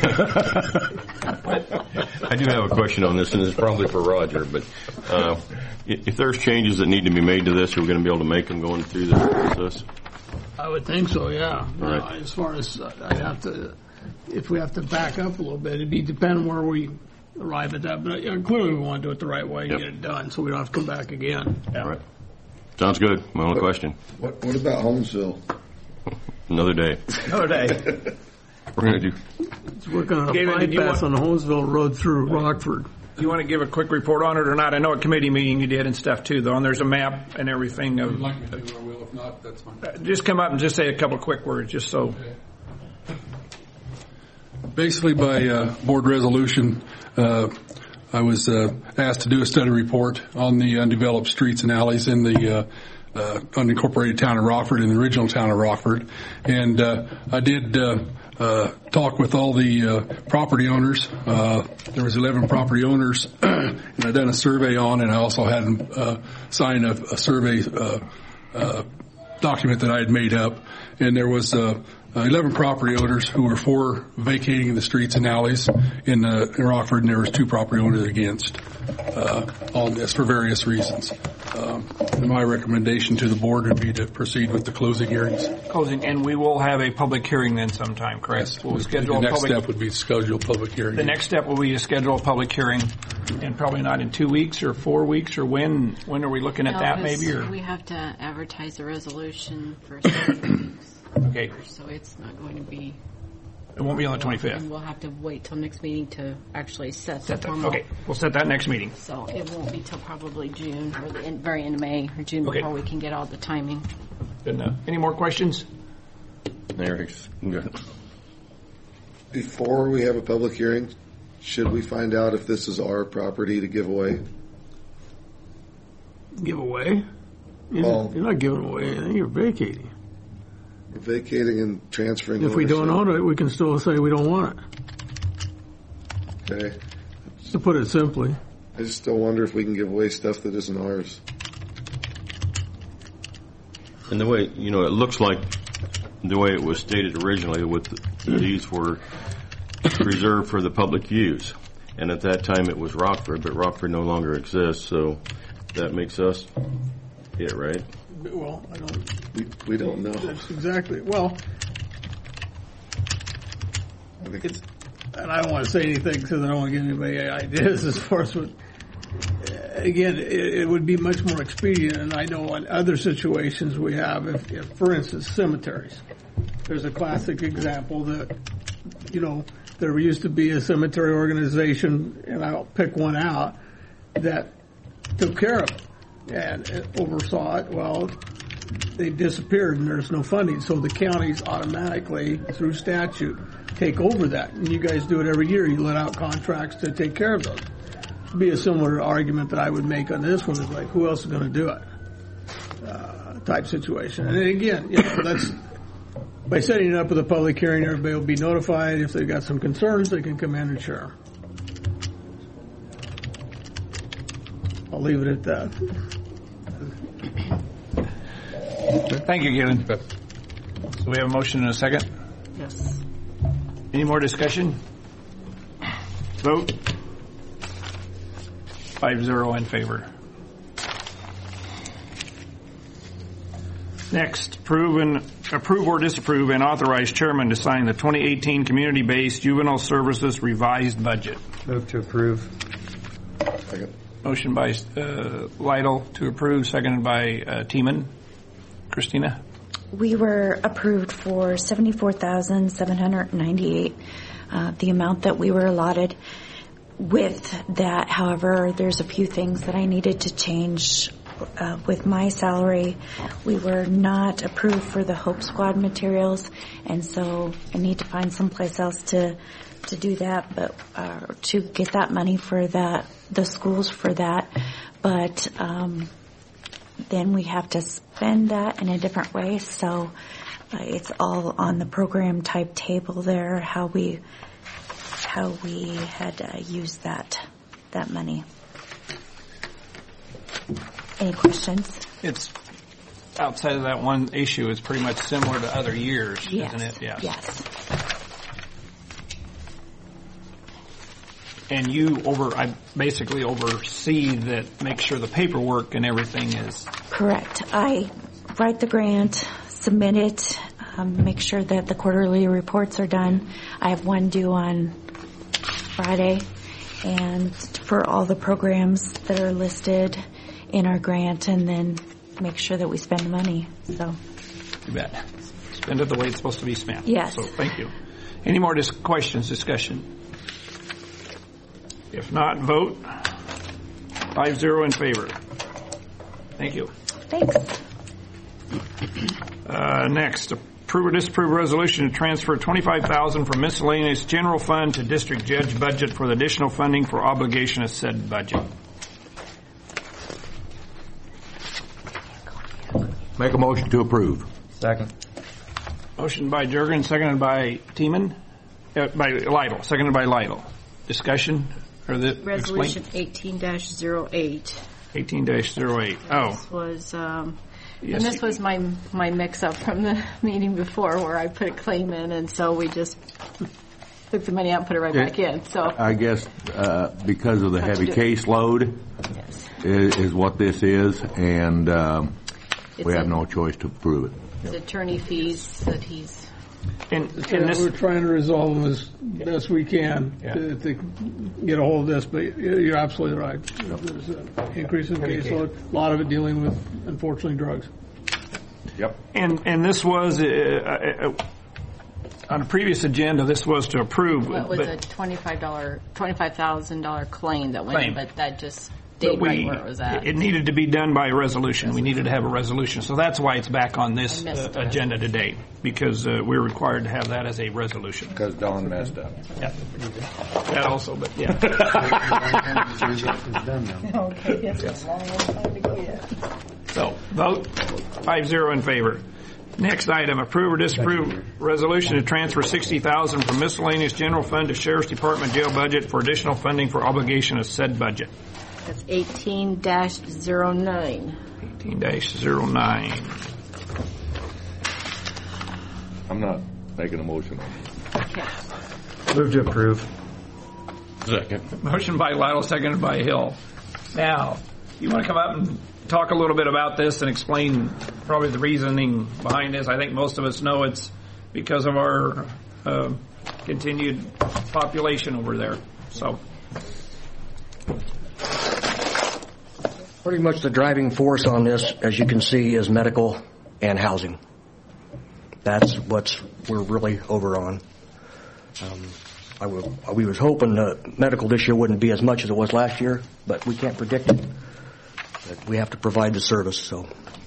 I do have a question on this, and it's probably for Roger, but uh, if there's changes that need to be made to this, are we going to be able to make them going through this process? I would think so, yeah. Right. Now, as far as uh, I'd have to, if we have to back up a little bit, it'd be depending where we arrive at that. But uh, clearly, we want to do it the right way and Yep. get it done, so we don't have to come back again. Yeah. Right. Sounds good. My only question. What what about Holmesville? Another day. Another day. We're going to do. It's working on a Galen, did you bypass want- on the Holmesville Road through Rockford. Do you want to give a quick report on it or not? I know a committee meeting you did and stuff too, though, and there's a map and everything. If Of, you'd like me to, I will. If not, that's fine. uh, just come up and just say a couple quick words, just so. Basically, by uh, board resolution, uh, I was uh, asked to do a study report on the undeveloped streets and alleys in the uh, uh, unincorporated town of Rockford, in the original town of Rockford. And uh, I did uh, uh, talk with all the uh, property owners. Uh, there was eleven property owners, and I done a survey on, and I also had them uh, sign a, a survey uh, uh, document that I had made up. And there was uh, eleven property owners who were for vacating the streets and alleys in, uh, in Rockford, and there was two property owners against uh, on this for various reasons. Um, and my recommendation to the board would be to proceed with the closing hearings. Closing, and we will have a public hearing then sometime, correct? Yes. We'll schedule the a next public. step would be to schedule a public hearing. The next step will be to schedule a public hearing, and probably not in two weeks or four weeks, or when? When are we looking at No, that? 'cause Maybe or we have to advertise a resolution for seven weeks. Okay. So it's not going to be. It won't be on the twenty-fifth. And we'll have to wait till next meeting to actually set, Set the that. formal. Okay, we'll set that next meeting. So it won't be till probably June or the end, very end of May or June Okay. before we can get all the timing. Good enough. Any more questions? Eric's good. Before we have a public hearing, should we find out if this is our property to give away? Give away? You're, Well- not, you're not giving away anything, you're vacating. We're vacating and transferring. If we don't ownership. own it, we can still say we don't want it, Okay. to put it simply. I just still wonder if we can give away stuff that isn't ours. And the way, you know, it looks like the way it was stated originally, with these were reserved for the public use. And at that time it was Rockford, but Rockford no longer exists, so that makes us it, right? Well, I don't. We, we don't know. That's exactly. Well, I think it's, and I don't want to say anything because I don't want to give anybody ideas as far as what. Again, it, it would be much more expedient, and I know in other situations we have, if, if for instance, cemeteries. There's a classic example that, you know, there used to be a cemetery organization, and I'll pick one out, that took care of it and oversaw it. Well, they disappeared and there's no funding, so the counties automatically, through statute, take over that. And you guys do it every year. You let out contracts to take care of those. It'd be a similar argument that I would make on this one, is like, who else is going to do it? Uh, type situation. And again, you know, that's by setting it up with a public hearing, everybody will be notified. If they've got some concerns, they can come in and share. I'll leave it at that. Thank you, Galen. So we have a motion and a second? Yes. Any more discussion? Vote. Five zero in favor. Next, approve, and, approve or disapprove and authorize chairman to sign the twenty eighteen Community-Based Juvenile Services Revised Budget. Move to approve. Second. Motion by uh, Lytle to approve, seconded by uh, Tiemann. Christina? We were approved for seventy-four thousand seven hundred ninety-eight dollars, uh, the amount that we were allotted. With that, however, there's a few things that I needed to change. Uh, with my salary, we were not approved for the Hope Squad materials, and so I need to find someplace else to to do that, but uh, to get that money for that, the schools for that. But um, then we have to spend that in a different way. So uh, it's all on the program type table there, how we how we had uh, used that that money. Any questions? It's outside of that one issue. It's pretty much similar to other years, yes. isn't it? Yes. Yes. And you over, I basically oversee that, make sure the paperwork and everything is correct. I write the grant, submit it, um, make sure that the quarterly reports are done. I have one due on Friday, and for all the programs that are listed in our grant, and then make sure that we spend the money. So, you bet. Spend it the way it's supposed to be spent. Yes. So thank you. Any more dis- questions, discussion? If not, vote. Five zero in favor. Thank you. Thanks. Uh, next, approve or disapprove resolution to transfer twenty-five thousand dollars from miscellaneous general fund to district judge budget for the additional funding for obligation of said budget. Make a motion to approve. Second. Motion by Jurgen, seconded by Tiemann, uh, by Lytle, seconded by Lytle. Discussion? Or the Resolution eighteen dash oh eight. eighteen dash oh eight. Oh. This was, um, Yes. and this was my my mix-up from the meeting before, where I put a claim in, and so we just took the money out and put it right It- back in. So I guess uh, because of the heavy caseload yes. is, is what this is, and um, It's we have a- no choice to approve it. the attorney fees that he's. And, So we're trying to resolve them as best we can to, to get a hold of this, but you're absolutely right. There's an increase in caseload, a lot of it dealing with, unfortunately, drugs. Yep. And and this was uh, uh, on a previous agenda. This was to approve, Well, it was but, a twenty-five dollar, twenty-five thousand dollar claim that went Claim. in, but that just but stayed right we where it was at. it needed to be done by a resolution. We needed to have a resolution, so that's why it's back on this I missed uh, it. agenda today, because uh, we're required to have that as a resolution. Because Don messed up. Yeah. That also, but yeah. Okay, yes, it's a long time to go yet. So, vote five zero in favor. Next item, approve or disapprove resolution to transfer sixty thousand dollars from miscellaneous general fund to Sheriff's Department jail budget for additional funding for obligation of said budget. That's eighteen dash oh nine. eighteen dash oh nine. I'm not making a motion on it. Okay. Move to approve. Second. Motion by Lytle, seconded by Hill. Now, you want to come up and talk a little bit about this and explain probably the reasoning behind this? I think most of us know it's because of our uh, continued population over there. So, pretty much the driving force on this, as you can see, is medical and housing. That's what we're really over on. Um, I was, we was hoping the medical this year wouldn't be as much as it was last year, but we can't predict it. But we have to provide the service, so.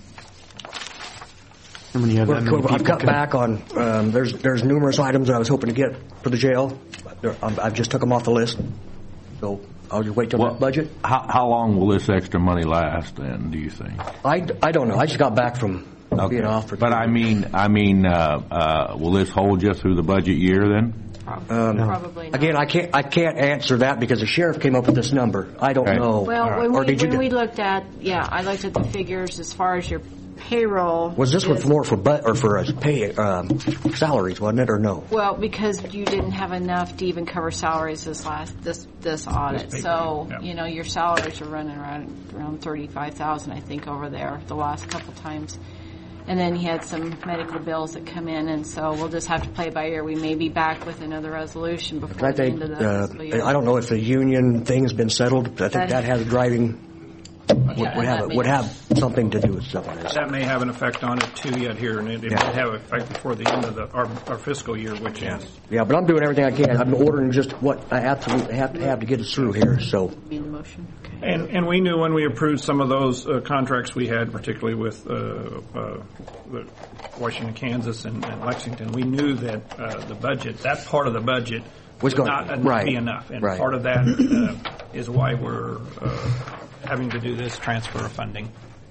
And when you have that many I've people cut come- back on, um, there's there's numerous items that I was hoping to get for the jail. There- I'm- I've just took them off the list. So I'll just wait till Well, that budget. How, how long will this extra money last then, do you think? I, I don't know. I just got back from being off for But I mean, I mean, uh, uh, will this hold you through the budget year then? Um, Probably not. Again, I can't I can't answer that because the sheriff came up with this number. I don't Okay. know. Well, when or we, did you? when do- we looked at, yeah, I looked at the figures as far as your payroll. was this one is- more for but or for uh, pay um, salaries, wasn't it, or no? Well, because you didn't have enough to even cover salaries this last this this audit, This pay so period, yeah. you know your salaries are running around around thirty five thousand, I think, over there the last couple times. And then he had some medical bills that come in, and so we'll just have to play by ear. We may be back with another resolution before I the think end of the uh, fiscal year. I don't know if the union thing's been settled. But I think That- that has driving would, Yeah, would that have may- would have something to do with stuff like this. That may have an effect on it too yet here, and it, it Yeah. might have an effect before the end of the, our, our fiscal year, which is Yeah, but I'm doing everything I can. I'm ordering just what I absolutely have to have to get us through here. So. Need a motion. And and we knew when we approved some of those uh, contracts we had, particularly with uh, uh, the Washington, Kansas, and, and Lexington, we knew that uh, the budget, that part of the budget, Was would going- not en- right, be enough. And right. part of that uh, is why we're uh, having to do this transfer of funding.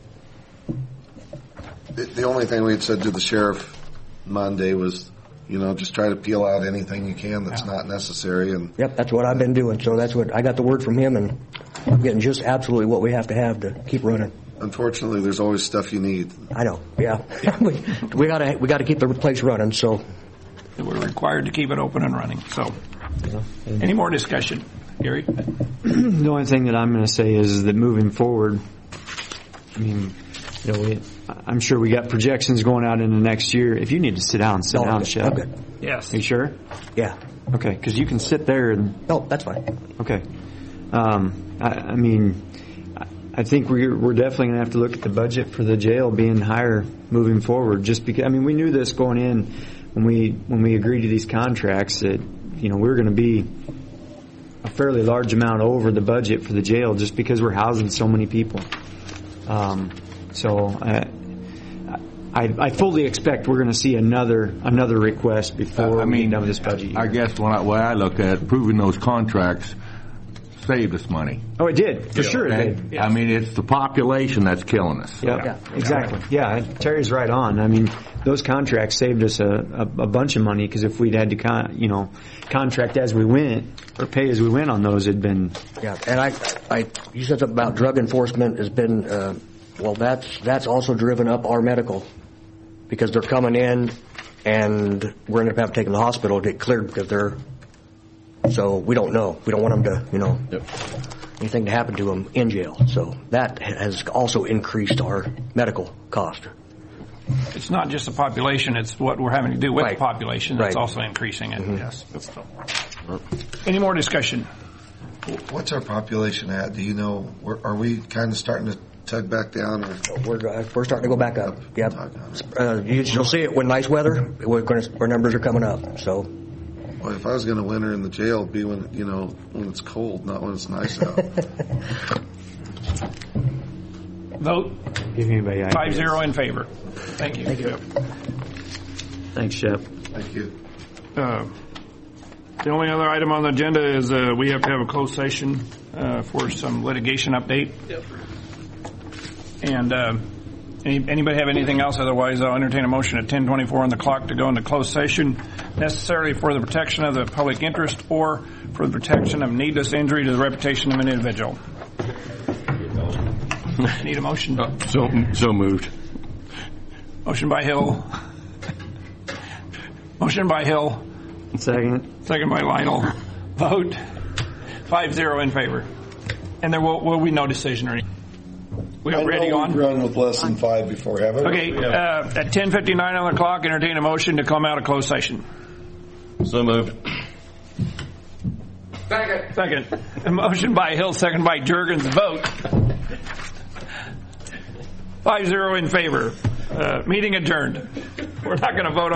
The, the only thing we had said to the sheriff Monday was, you know, just try to peel out anything you can that's not necessary. And Yep, that's what I've been doing. So that's what I got the word from him, and I'm getting just absolutely what we have to have to keep running. unfortunately, there's always stuff you need. I know. Yeah, we, we gotta we gotta keep the place running. So We're required to keep it open and running. So, any more discussion, Gary? The only thing that I'm going to say is that moving forward, I mean, you know, we, I'm sure we got projections going out into next year. If you need to sit down, sit No, down, I'm Shep. good. Yes. Are you sure? Yeah. Okay, because you can sit there and. No, that's fine. Okay. Um, I, I mean, I think we're we're definitely going to have to look at the budget for the jail being higher moving forward. Just because, I mean, we knew this going in when we when we agreed to these contracts that you know we were going to be a fairly large amount over the budget for the jail just because we're housing so many people. Um, so I, I I fully expect we're going to see another another request before I we mean, get done with this budget year. I guess when I, when I look at it, proving those contracts saved us money. Oh, it did. For sure it Okay? did. I mean, it's the population that's killing us. Yep. Yeah, exactly. Yeah, Terry's right on. I mean, those contracts saved us a, a, a bunch of money because if we'd had to, con- you know, contract as we went or pay as we went on those, it'd been. Yeah, and I, I, you said something about drug enforcement has been, uh, well, that's that's also driven up our medical because they're coming in, and we're going to have to take them to the hospital to get cleared because they're. So we don't know. We don't want them to, you know, anything to happen to them in jail. So that has also increased our medical cost. It's not just the population, it's what we're having to do with Right. the population that's Right. also increasing it. Mhm. Yes. So. Any more discussion? What's our population at? Do you know? We're, are we kind of starting to tug back down? Or? We're uh, we're starting to go back up. Yep. Uh, you, you'll see it when nice weather. We're gonna, our numbers are coming up. So. Well, if I was going to winter in the jail, it'd be when you know when it's cold, not when it's nice out. Vote. Give anybody ideas. Five zero in favor. Thank you. Thank you. Thanks, Shep. Thank you. Uh, the only other item on the agenda is uh, we have to have a closed session uh, for some litigation update. Yep. And uh, any, anybody have anything else? Otherwise, I'll entertain a motion at ten twenty-four on the clock to go into closed session, necessarily for the protection of the public interest or for the protection of needless injury to the reputation of an individual. Need a motion? So, so moved. Motion by Hill. Motion by Hill. Second. Second by Lytle. Vote five zero in favor. And there will, will be no decision or anything. We are ready on. We've run with less than five before, haven't we? Okay, uh, at ten fifty-nine on the clock, entertain a motion to come out of closed session. So moved. Second. Second. A motion by Hill, second by Jurgens. Vote. five zero in favor. Uh, meeting adjourned. We're not going to vote on